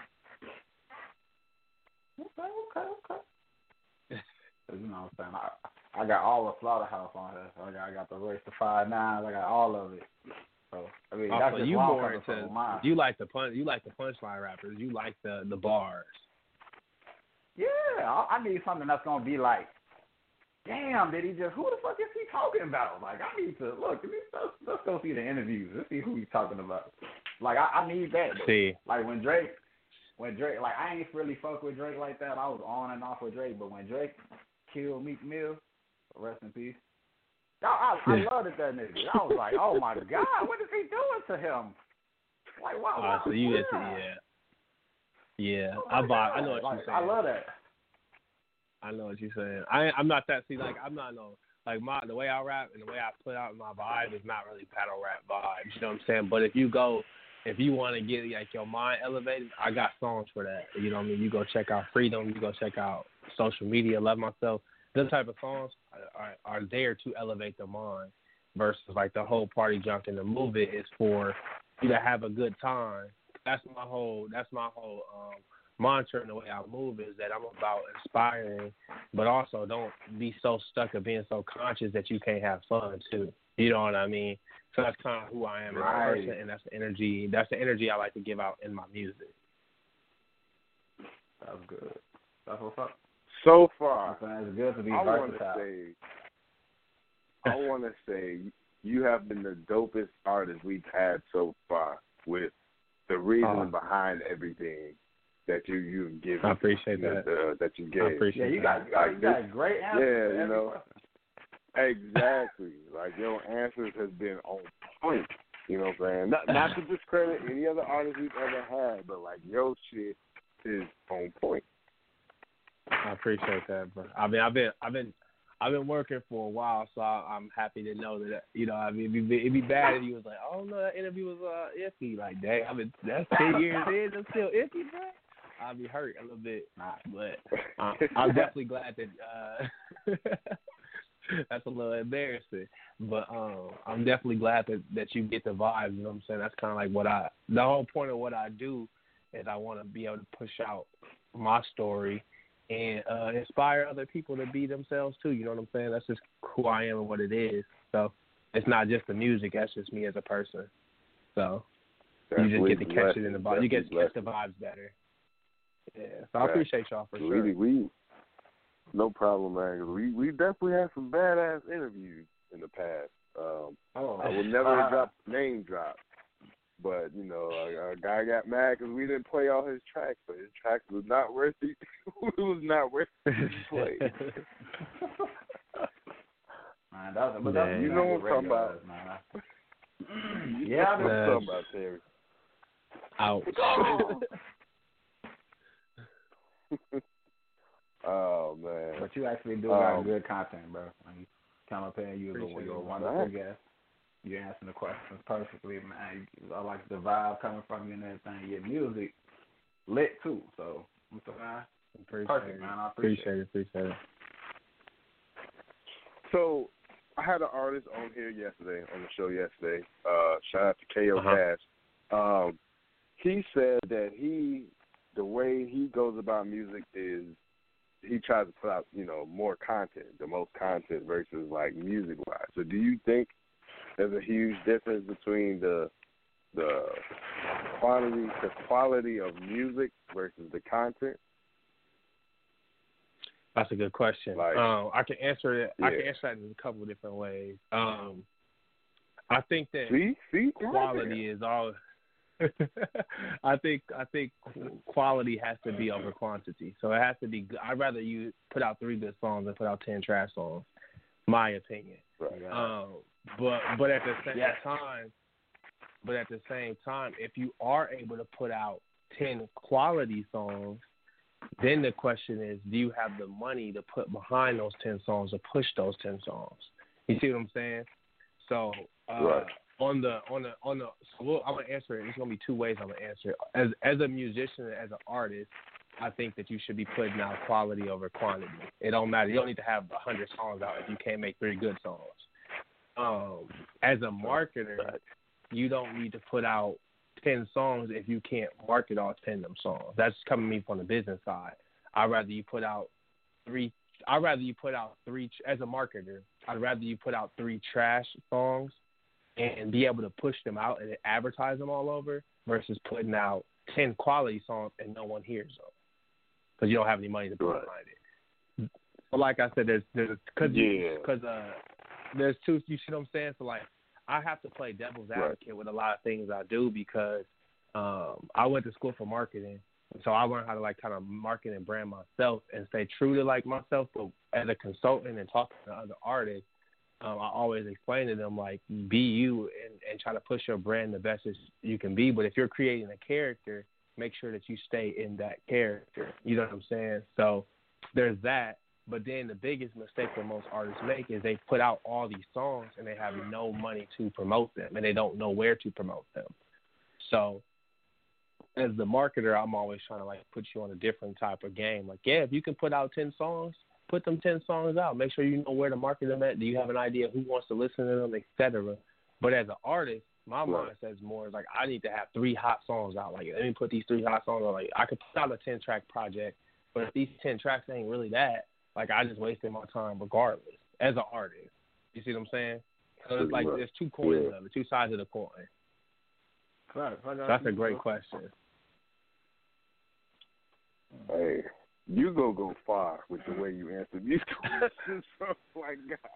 S6: Okay, okay, okay. You know what I'm saying? I, I got all the Slaughterhouse on here. I got, I got the Royce the five nines. I got all of it. So I mean, that's
S5: also,
S6: just
S5: you more into
S6: mine.
S5: you like the punch, you like the punchline rappers. You like the the bars.
S6: Yeah, I, I need something that's gonna be like, damn, did he just? Who the fuck is he talking about? Like, I need to look. Let's, let's go see the interviews. Let's see who he's talking about. Like, I, I need that.
S5: See,
S6: like when Drake, when Drake, like I ain't really fuck with Drake like that. I was on and off with Drake, but when Drake killed Meek Mill, rest in peace. I, I, I loved it, that nigga. I was like, oh my God, what is he doing to him? Like, wow.
S5: Uh, so you into yeah, yeah. Oh I vibe. I know what
S6: like,
S5: you're saying.
S6: I love that.
S5: I know what you're saying. I I'm not that. See, like I'm not no like my the way I rap and the way I put out my vibe is not really battle rap vibes. You know what I'm saying? But if you go, if you want to get like your mind elevated, I got songs for that. You know what I mean? You go check out Freedom. You go check out Social Media. Love Myself. Those type of songs are, are, are there to elevate the mind versus like the whole party junk and the movement is for you to have a good time. That's my whole, that's my whole um, mantra and the way I move is that I'm about inspiring, but also don't be so stuck of being so conscious that you can't have fun too. You know what I mean? So that's kind of who I am as
S6: right.
S5: a person, and that's the energy. That's the energy I like to give out in my music.
S6: That's good. That's what's up.
S1: So far,
S6: it's good to be
S1: I want to
S6: versatile.
S1: say, I want to say, you have been the dopest artist we've had so far with the reason
S5: Oh.
S1: behind everything that you you've given.
S5: I appreciate that.
S1: Uh, that you gave.
S5: I appreciate
S6: Yeah, you
S5: that.
S6: got, you got, you got great answers
S1: Yeah,
S6: to
S1: you
S6: every
S1: know.
S6: question.
S1: Exactly. Like, your answers has been on point. You know what I'm saying? Not not to discredit any other artist we've ever had, but like your shit is on point.
S5: I appreciate that, bro. I mean, I've been, I've been, I've been working for a while, so I, I'm happy to know that. You know, I mean, it'd be, it'd be bad if you was like, "Oh no, that interview was uh, iffy." Like, dang, I mean, that's ten years in, I'm still iffy, bro. I'll be hurt a little bit, but I'm, I'm definitely glad that. Uh, that's a little embarrassing, but um, I'm definitely glad that, that you get the vibe. You know what I'm saying? That's kind of like what I. The whole point of what I do is I want to be able to push out my story and uh, inspire other people to be themselves too. You know what I'm saying? That's just who I am and what it is. So it's not just the music. That's just me as a person. So you just get to catch it in the vibe. You get to catch the vibes better. Yeah. So I appreciate y'all for sure.
S1: We, we no problem, man. We we definitely had some badass interviews in the past. Um,
S6: oh,
S1: I will never uh, drop name drop, but you know, a, a guy got mad because we didn't play all his tracks, but his tracks was not worth it. It was not worth it to play.
S6: Man, that was, but that,
S1: you know what I'm talking about,
S6: man.
S1: You
S6: yeah,
S1: know what I'm talking about, Terry.
S5: Ouch.
S1: Oh man!
S6: But you actually do
S1: um,
S6: got good content, bro. Like, you come up here, and you're a, you're a wonderful
S1: that. guest.
S6: You're answering the questions perfectly, man. I like the vibe coming from you and everything. Your music lit too, so it's
S5: appreciate
S6: perfect,
S5: it.
S6: man. I appreciate,
S5: appreciate it. Appreciate it.
S1: So I had an artist on here yesterday on the show yesterday. Uh, shout out to K O
S5: uh-huh.
S1: Cash. Um, he said that he, the way he goes about music is he tries to put out, you know, more content, the most content versus like music wise. So do you think there's a huge difference between the the quality the quality of music versus the content?
S5: That's a good question.
S1: Like,
S5: um, I can answer it.
S1: Yeah.
S5: I can answer that in a couple of different ways. Um, I think that
S1: see, see,
S5: quality is all. I think I think quality has to be over quantity. So it has to be good. I'd rather you put out three good songs than put out ten trash songs. My opinion.
S1: Right.
S5: Um, but but at the same
S6: yes.
S5: time, but at the same time, if you are able to put out ten quality songs, then the question is, do you have the money to put behind those ten songs or push those ten songs? You see what I'm saying? So uh,
S1: right.
S5: on the on the on the so we'll, I'm gonna answer it. There's gonna be two ways I'm gonna answer it. As as a musician and as an artist, I think that you should be putting out quality over quantity. It don't matter. You don't need to have a hundred songs out if you can't make three good songs. Um, as a marketer, you don't need to put out ten songs if you can't market all ten of them songs. That's coming me from the business side. I'd rather you put out three. I'd rather you put out three as a marketer. I'd rather you put out three trash songs and be able to push them out and advertise them all over versus putting out ten quality songs and no one hears them because you don't have any money to put
S1: right.
S5: behind it. But like I said, there's there's because
S1: yeah.
S5: because uh there's two. You see what I'm saying? So like I have to play devil's advocate right. with a lot of things I do because um, I went to school for marketing. So I learned how to like kind of market and brand myself and stay true to like myself. But as a consultant and talking to other artists, um, I always explain to them like be you and, and try to push your brand the best as you can be. But if you're creating a character, make sure that you stay in that character. You know what I'm saying? So there's that. But then the biggest mistake that most artists make is they put out all these songs and they have no money to promote them and they don't know where to promote them. So as the marketer, I'm always trying to like put you on a different type of game. Like, yeah, if you can put out ten songs, put them ten songs out. Make sure you know where to market them at. Do you have an idea who wants to listen to them, et cetera. But as an artist, My
S1: right.
S5: mindset is more like I need to have three hot songs out. Like, let me put these three hot songs on. Like, I could put out a ten-track project, but if these ten tracks ain't really that, like, I just wasted my time regardless as an artist. You see what I'm saying? So it's like there's two coins
S1: yeah.
S5: of it, two sides of the coin.
S6: Right.
S5: So that's a great question.
S1: Hey, you go go far with the way you answer these questions. So, like,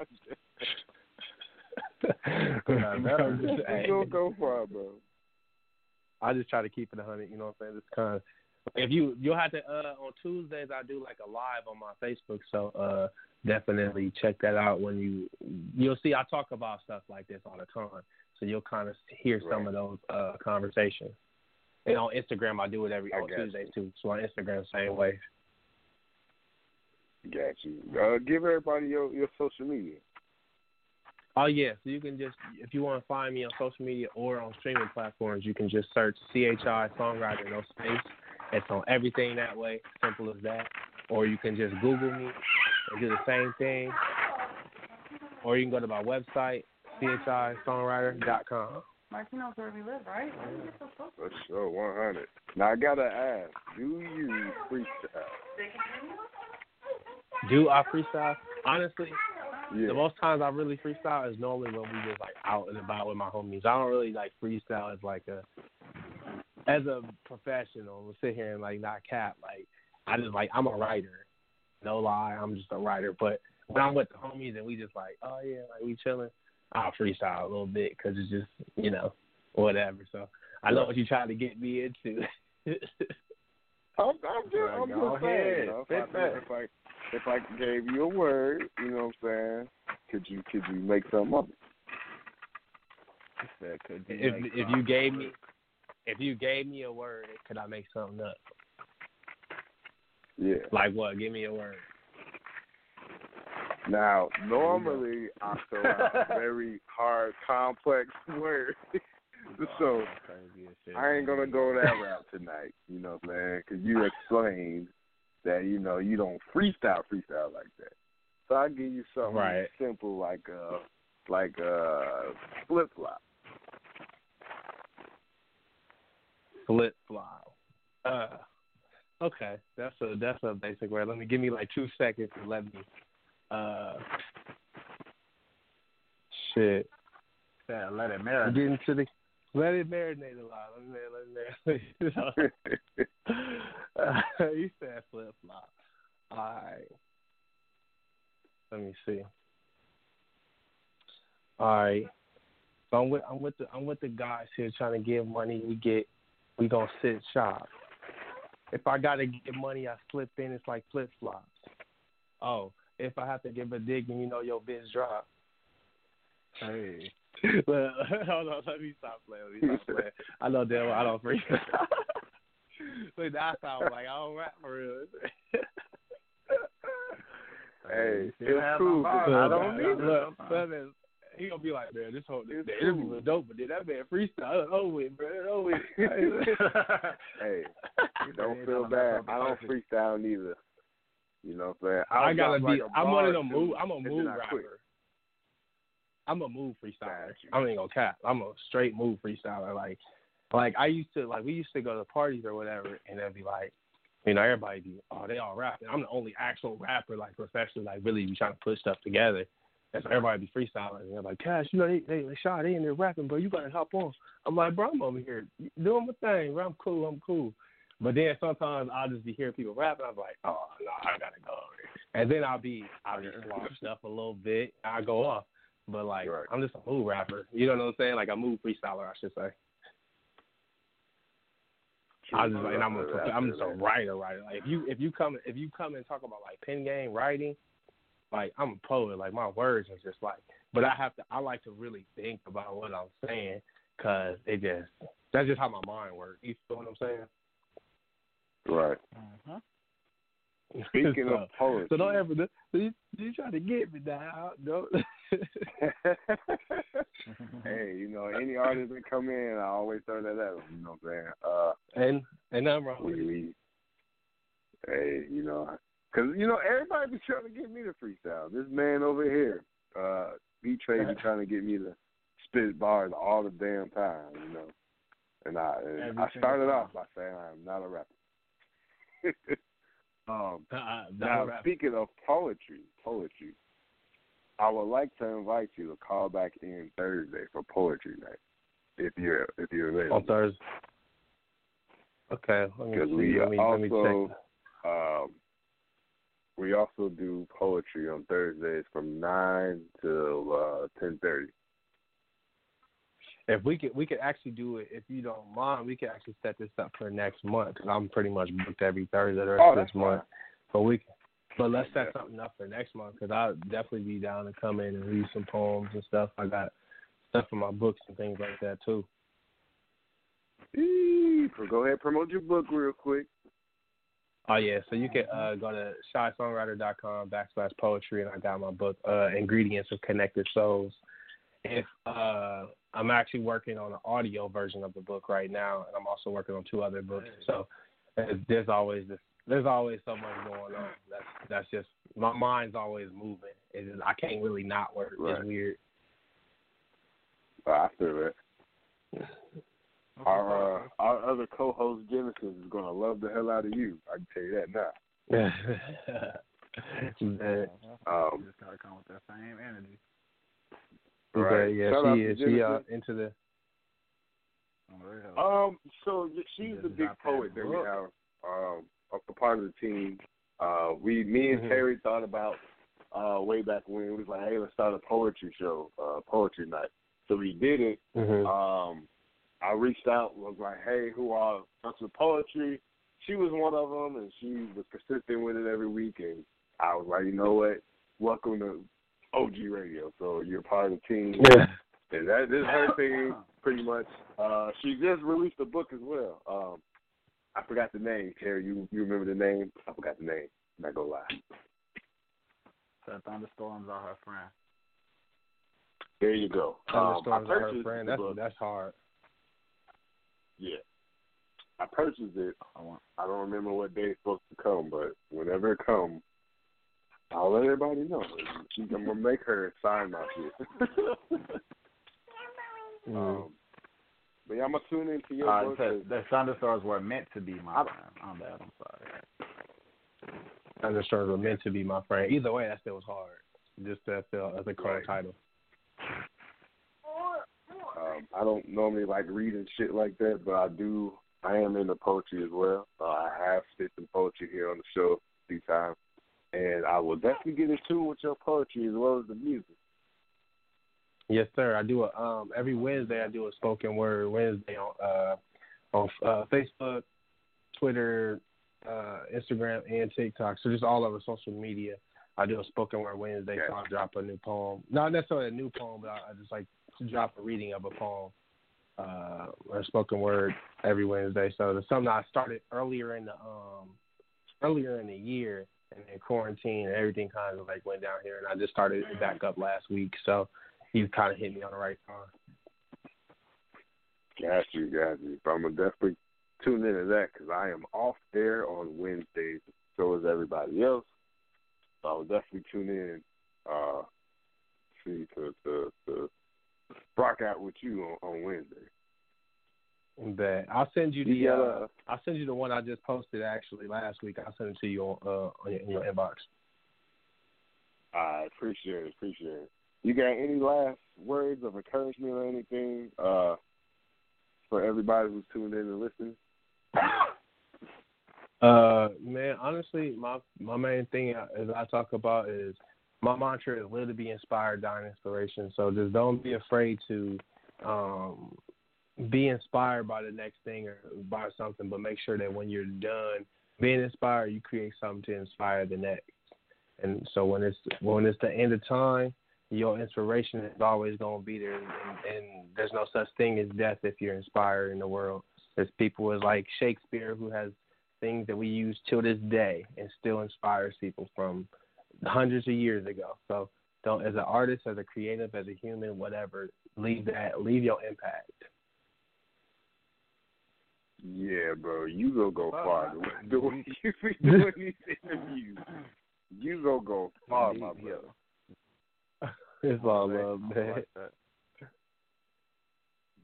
S1: God, you go go far, bro.
S5: I just try to keep it a hundred. You know what I'm saying? It's kind of if you you'll have to uh, on Tuesdays I do like a live on my Facebook. So uh, definitely check that out when you you'll see I talk about stuff like this all the time. So you'll kind of hear some
S1: right.
S5: of those uh, conversations. And on Instagram I do it every
S1: I
S5: on Tuesdays too. So on Instagram same way.
S1: Got you. Uh, give everybody your, your social media.
S5: Oh yeah, so you can just if you want to find me on social media or on streaming platforms, you can just search C H I Songwriter No Space. It's on everything that way, simple as that. Or you can just Google me and do the same thing. Or you can go to my website, C H I songwriter dot com.
S12: Mark, you know where we live, right?
S1: For sure, one hundred. Now I gotta ask, do you freestyle?
S5: Do I freestyle? Honestly,
S1: yeah.
S5: the most times I really freestyle is normally when we just like out and about with my homies. I don't really like freestyle as like a as a professional. We'll sit here and like not cap. Like I just like I'm a writer. No lie, I'm just a writer. But when I'm with the homies and we just like, oh yeah, like we chilling, I'll freestyle a little bit because it's just you know whatever. So I know what you're trying to get me into.
S1: I'm, I'm just, I'm just saying. You know, if, I, if I if I gave you a word, you know what I'm saying? Could you could you make something up?
S5: If if you gave me if you gave me a word, could I make something up?
S1: Yeah.
S5: Like what? Give me a word.
S1: Now, normally I throw out a very hard, complex word. So I ain't gonna go that route tonight, you know what I'm saying? Because you explained that you know you don't freestyle freestyle like that. So I give you something
S5: right.
S1: simple like uh like uh flip flop.
S5: Flip flop. Uh, okay, that's a that's a basic word. Let me give me like two seconds to let me. Uh, shit.
S6: Yeah, let it marinate.
S5: Get into the. Let it marinate a lot. Let it marinate. Let it marinate. uh, you said flip flop. All right. Let me see. All right. So I'm with I'm with the I'm with the guys here trying to give money. We get we gonna sit shop. If I gotta get money, I slip in. It's like flip flops. Oh, if I have to give a dig and you know your bitch drop. Hey. Well, hold on, let me stop playing. Let me stop playing. I know damn well I don't freak. Wait, that sounds like I don't rap for real.
S1: Hey, it's cool. I don't need
S5: look, it. He gonna be like, man, this whole this, the interview was dope, but then that man freestyle. It's over with, bro. It's over with.
S1: Hey, don't feel bad. I don't freestyle neither. You know what I'm saying?
S5: I, I gotta
S1: like
S5: be. I'm one of them move. I'm a
S1: and
S5: move rapper.
S1: Quit.
S5: I'm a move freestyler. I ain't gonna cap. I'm a straight move freestyler. Like, like I used to like we used to go to parties or whatever, and they'd be like, you know, everybody be, oh, they all rapping. I'm the only actual rapper, like professional, like really be trying to put stuff together. And so everybody be freestyling. And they're like, Cash, you know, they they, they shot in there rapping, bro. You gotta hop on. I'm like, bro, I'm over here doing my thing, bro. I'm cool. I'm cool. But then sometimes I'll just be hearing people rapping. I'm like, oh no, I gotta go over there. And then I'll be I'll be swashed up a little bit. I go off. But like right. I'm just a move rapper. You know what I'm saying? Like a move freestyler, I should say. I just and I'm a, I'm just a writer, writer. Like if you if you come if you come and talk about like pen game writing, like I'm a poet. Like my words are just like, but I have to I like to really think about what I'm saying because it just that's just how my mind works. You feel what I'm saying?
S1: Right.
S5: Uh-huh.
S1: Speaking
S5: so,
S1: of poetry,
S5: so don't ever do you, you try to get me down, don't.
S1: Hey, you know, any artist that come in, I always throw that at them. You know what I'm saying? Uh,
S5: and and I'm wrong.
S1: We, we, hey, you know, because you know everybody be trying to get me to freestyle. This man over here, uh, B Trey, be trying to get me to spit bars all the damn time, you know. And I and I started off by saying I am not a rapper. um,
S5: uh,
S1: now, speaking of poetry, poetry, I would like to invite you to call back in Thursday for poetry night, if you're if you're available.
S5: On Thursday. Okay, let me
S1: Because
S5: see.
S1: we
S5: let me,
S1: also
S5: let me check.
S1: um, we also do poetry on Thursdays from nine till uh, ten thirty.
S5: If we could, we could actually do it. If you don't mind, we could actually set this up for next month because I'm pretty much booked every Thursday the rest
S1: Oh,
S5: of this
S1: that's
S5: month. But we, can, but let's set
S1: Yeah.
S5: something up for next month because I'll definitely be down to come in and read some poems and stuff. I got stuff in my books and things like that too.
S1: Eee, go ahead, promote your book real quick.
S5: Oh yeah, so you can uh, go to shy songwriter dot com backslash poetry, and I got my book, uh, Ingredients of Connected Souls. If uh, I'm actually working on an audio version of the book right now, and I'm also working on two other books. So there's always this, there's always so much going on. That's that's just my mind's always moving. It's just, I can't really not work.
S1: Right.
S5: It's weird.
S1: Oh, I feel that. Our uh, our other co-host Genesis is gonna love the hell out of you. I can tell you that now. um,
S6: just gotta come with that same energy.
S1: Right.
S5: Yeah,
S1: Shout out
S5: she
S1: to
S5: is. She uh,
S1: Genesis.
S5: into the.
S1: Um, so she's the big poet that we have. Um, a part of the team. Uh, we, me and
S5: Mhm.
S1: Terry thought about uh way back when. We was like, hey, let's start a poetry show, uh, poetry night. So we did it.
S5: Mhm.
S1: Um, I reached out, was like, hey, who are bunch of poetry? She was one of them, and she was persistent with it every week. And I was like, you know what? Welcome to O G Radio. So you're part of the team.
S5: Yeah.
S1: And that this is her thing, pretty much. Uh, she just released a book as well. Um, I forgot the name, Terry. You you remember the name? I forgot the name. I'm not gonna lie.
S6: So thunderstorms are her friend.
S1: There you go.
S5: Thunderstorms
S1: um, I
S5: are her
S1: purchased
S5: friend.
S1: the
S5: That's
S1: book.
S5: that's hard.
S1: Yeah. I purchased it. I don't remember what day it's supposed to come, but whenever it comes, I'll let everybody know. I'm gonna make her sign my shit.
S5: Mm.
S1: um, but yeah, I'm gonna tune into your
S6: Uh,
S1: book.
S6: the, the thunderstorms were meant to be my friend. I'm bad. I'm sorry.
S5: Thunderstorms were meant to be my friend. Either way, that still was hard. Just that still as a current title.
S1: Um, I don't normally like reading shit like that, but I do. I am into poetry as well. Uh, I have spit some poetry here on the show a few times, and I will definitely get in tune with your poetry as well as the music.
S5: Yes, sir. I do a um every Wednesday. I do a spoken word Wednesday on uh on uh, Facebook, Twitter, uh, Instagram, and TikTok. So just all over social media. I do a spoken word Wednesday. So I drop a new poem. Not necessarily a new poem, but I, I just like to drop a reading of a poem uh, or spoken word every Wednesday. So it's something I started earlier in the um earlier in the year, and then quarantine and everything kind of like went down here, and I just started it back up last week. So you kind of hit me on the right time.
S1: Got you, got you. But I'm going to definitely tune into that because I am off there on Wednesdays. So is everybody else. So I will definitely tune in, uh, see, to, to, to rock out with you on, on Wednesday.
S5: Bet. I'll send you the
S1: You got,
S5: uh, I'll send you the one I just posted actually last week. I'll send it to you on uh on your, in your inbox.
S1: I appreciate it, appreciate it. You got any last words of encouragement or anything uh, for everybody who's tuned in and listening?
S5: Uh, man, honestly, my my main thing as I talk about is my mantra is live to be inspired, die in inspiration. So just don't be afraid to um, be inspired by the next thing or by something, but make sure that when you're done being inspired, you create something to inspire the next. And so when it's when it's the end of time, your inspiration is always going to be there, and, and there's no such thing as death if you're inspired in the world. There's people as like Shakespeare who has things that we use till this day and still inspires people from hundreds of years ago. So don't, as an artist, as a creative, as a human, whatever, leave that, leave your impact.
S1: Yeah, bro, you gonna go far. The way you be doing these interviews, you gonna go far, my brother.
S5: It's all love, man.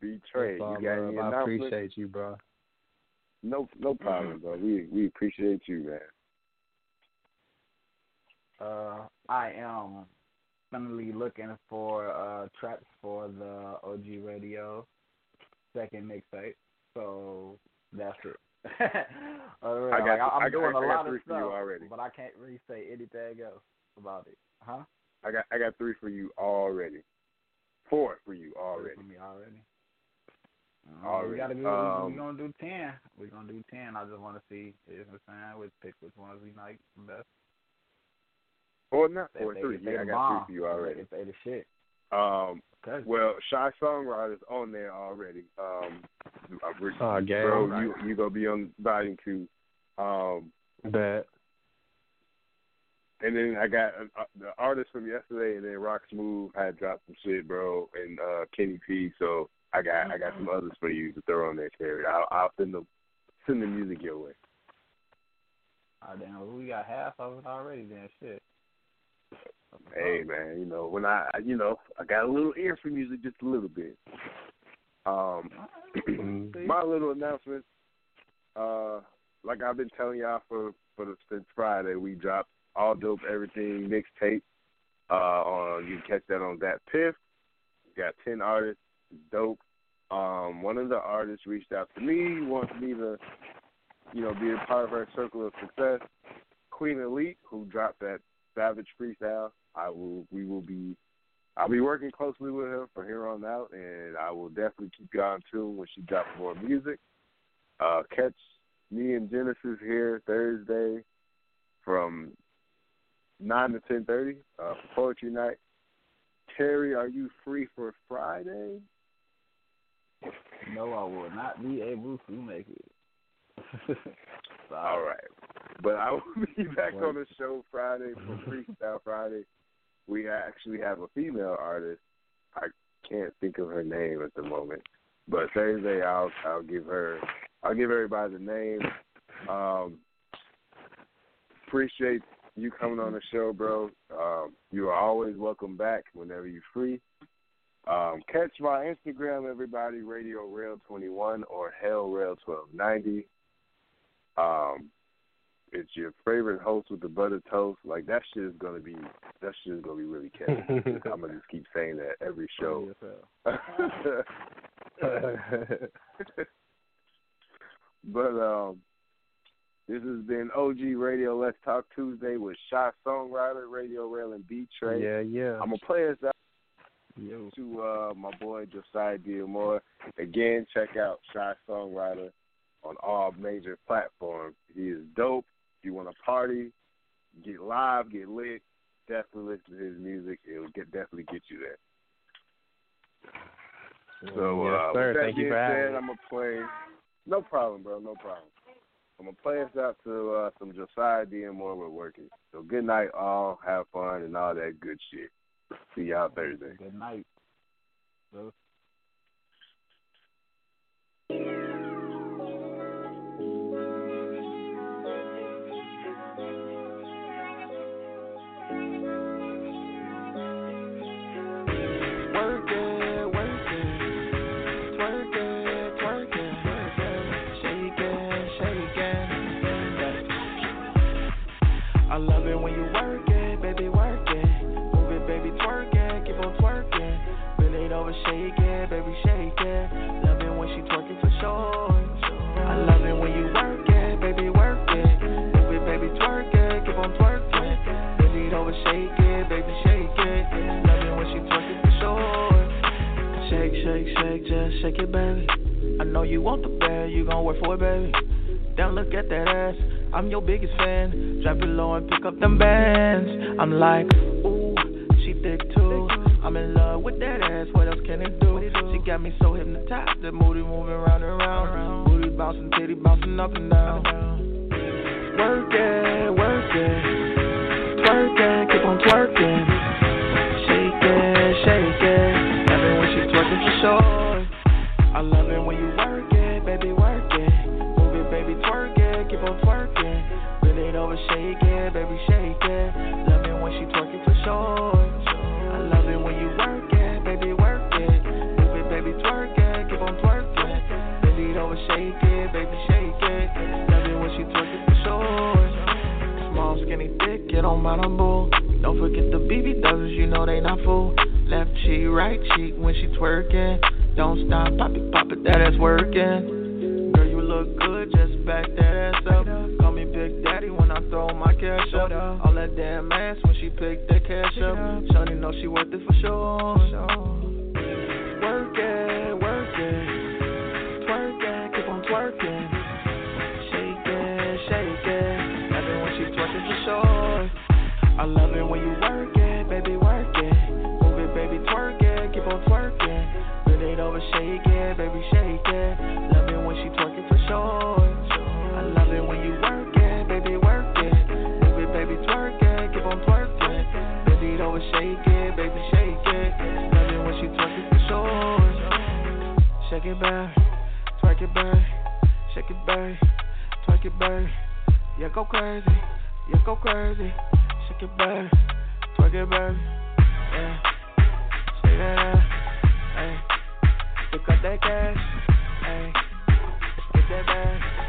S1: B-Trade.
S5: No
S1: You got any
S5: I
S1: announcements?
S5: appreciate you, bro.
S1: No, no problem, bro. We we appreciate you, man.
S6: Uh, I am finally looking for uh tracks for the O G Radio second mixtape. So that's it. All right.
S1: I got,
S6: like, I'm
S1: I,
S6: doing
S1: I,
S6: a
S1: I got
S6: lot
S1: three
S6: of
S1: for you
S6: stuff,
S1: already.
S6: but I can't really say anything else about it. Huh?
S1: I got I got three for you already. Four for you already.
S6: Three for me already. Uh,
S1: already.
S6: We gotta do.
S1: Um,
S6: we, we gonna do ten. We're gonna do ten. I just want to see. You know what I'm saying? We pick which ones we like the best.
S1: Or not
S6: If
S1: four,
S6: they-
S1: three.
S6: if they
S1: Yeah, I
S6: the
S1: got
S6: bomb,
S1: three for you already.
S6: If they the shit.
S1: Um,
S6: Okay.
S1: well, Shy Songwriters on there already. Um,
S5: Oh, game.
S1: bro, you you gonna be on volume two. Um,
S5: Bet.
S1: and then I got uh, uh, the artist from yesterday, and then Rock Smooth had dropped some shit, bro, and uh, Kenny P. So I got I got some others for you to throw on there, Terry. I'll, I'll send the send the music your way.
S6: Oh, damn, we got half of it already. Then shit.
S1: Hey man, you know when I you know I got a little ear for music, just a little bit. Um, my little announcement, uh, like I've been telling y'all for for the, since Friday, we dropped All Dope Everything mixtape. Uh, on you can catch that on That Piff. We got ten artists, dope. Um, one of the artists reached out to me, wants me to, you know, be a part of her circle of success. Queen Elite, who dropped that Savage freestyle. I will. We will be. I'll be working closely with her from here on out, and I will definitely keep you on tune when she drops more music. Uh, catch me and Genesis here Thursday from nine to ten thirty uh, for poetry night. Terry, are you free for Friday?
S6: No, I will not be able to make it.
S1: All right. But I will be back on the show Friday for Freestyle Friday. We actually have a female artist. I can't think of her name at the moment. But Thursday I'll I'll give her I'll give everybody the name. Um, appreciate you coming on the show, bro. Um, you are always welcome back whenever you're free. Um, catch my Instagram, everybody, Radio Rail twenty-one or Hell Rail twelve ninety. Um, it's your favorite host with the butter toast. Like that shit is gonna be that shit is gonna be really catchy. I'm gonna just keep saying that every show. But um, this has been O G Radio. Let's Talk Tuesday with Shy Songwriter, Radio Rail, and B-Trade.
S5: Yeah, yeah.
S1: I'm gonna play us out
S5: Yo.
S1: to uh, my boy Josiah Diamore. Again, check out Shy Songwriter on all major platforms. He is dope. If you want to party, get live, get lit, definitely listen to his music. It'll get definitely get you there. So,
S5: yes,
S1: uh,
S5: sir.
S1: with that
S5: Thank you
S1: being
S5: for having
S1: said,
S5: me.
S1: I'm gonna play. No problem, bro. No problem. I'm gonna play us out to uh, some Josiah Diamore with Working. So good night, all. Have fun and all that good shit. See y'all Thursday.
S6: Good night. So,
S2: I love it when you work it, baby, work it. Move it, baby, twerk it, keep on twerking. Bend it over, shake it, baby, shake it. Love it when she twerking for sure. I love it when you work it, baby, work it. Move it, baby, twerk it, keep on twerking. Bend it over, shake it, baby, shake it. Love it when she twerking for sure. Shake, shake, shake, just shake it, baby. I know you want the bag, you gon' work for it, baby. Then look at that ass, I'm your biggest fan. Drop it low and pick up them bands. I'm like, ooh, she thick too. I'm in love with that ass, what else can it do? She got me so hypnotized, that booty moving round and round. Booty bouncing, titty bouncing up and down. Work it, work it. Twerk it, keep on twerking. Shake it, shake it. Love it when she twerking for sure. I love it when you work it, baby, work it. Move it, baby, twerk it, keep on twerking. Bend it over, shake it, baby, shake it. Love it when she twerking for sure. I love it when you work it, baby, work it. Move it, baby, twerk it, keep on Malibu. Don't forget the B B Ws, you know they not full. Left cheek, right cheek when she twerking. Don't stop, pop it, pop it, that ass working. Girl, you look good, just back that ass up. Call me Big Daddy when I throw my cash up. All that damn ass when she pick that cash up. Shawty know she worth it for sure. Work it, work it, twerk it, keep on twerking. Shake it, shake it, love it when she twerking for sure. I love it when you work it, baby, work it. Move it, baby, twerk it, keep on twerking. Bend it over, shake it, baby, shake it. Love it when she twerking for sure. I love it when you work it, baby, work it. Move it, baby, twerk it, keep on twerking. Bend it over, shake it, baby, shake it. Love it when she twerking for sure. Shake it back, twerk it back, shake it back, twerk it back. Yeah, go crazy, yeah, go crazy. Shake it back, twerk it back, yeah. Shake that ass, ayy. Pick up that cash, ayy. Get that bag.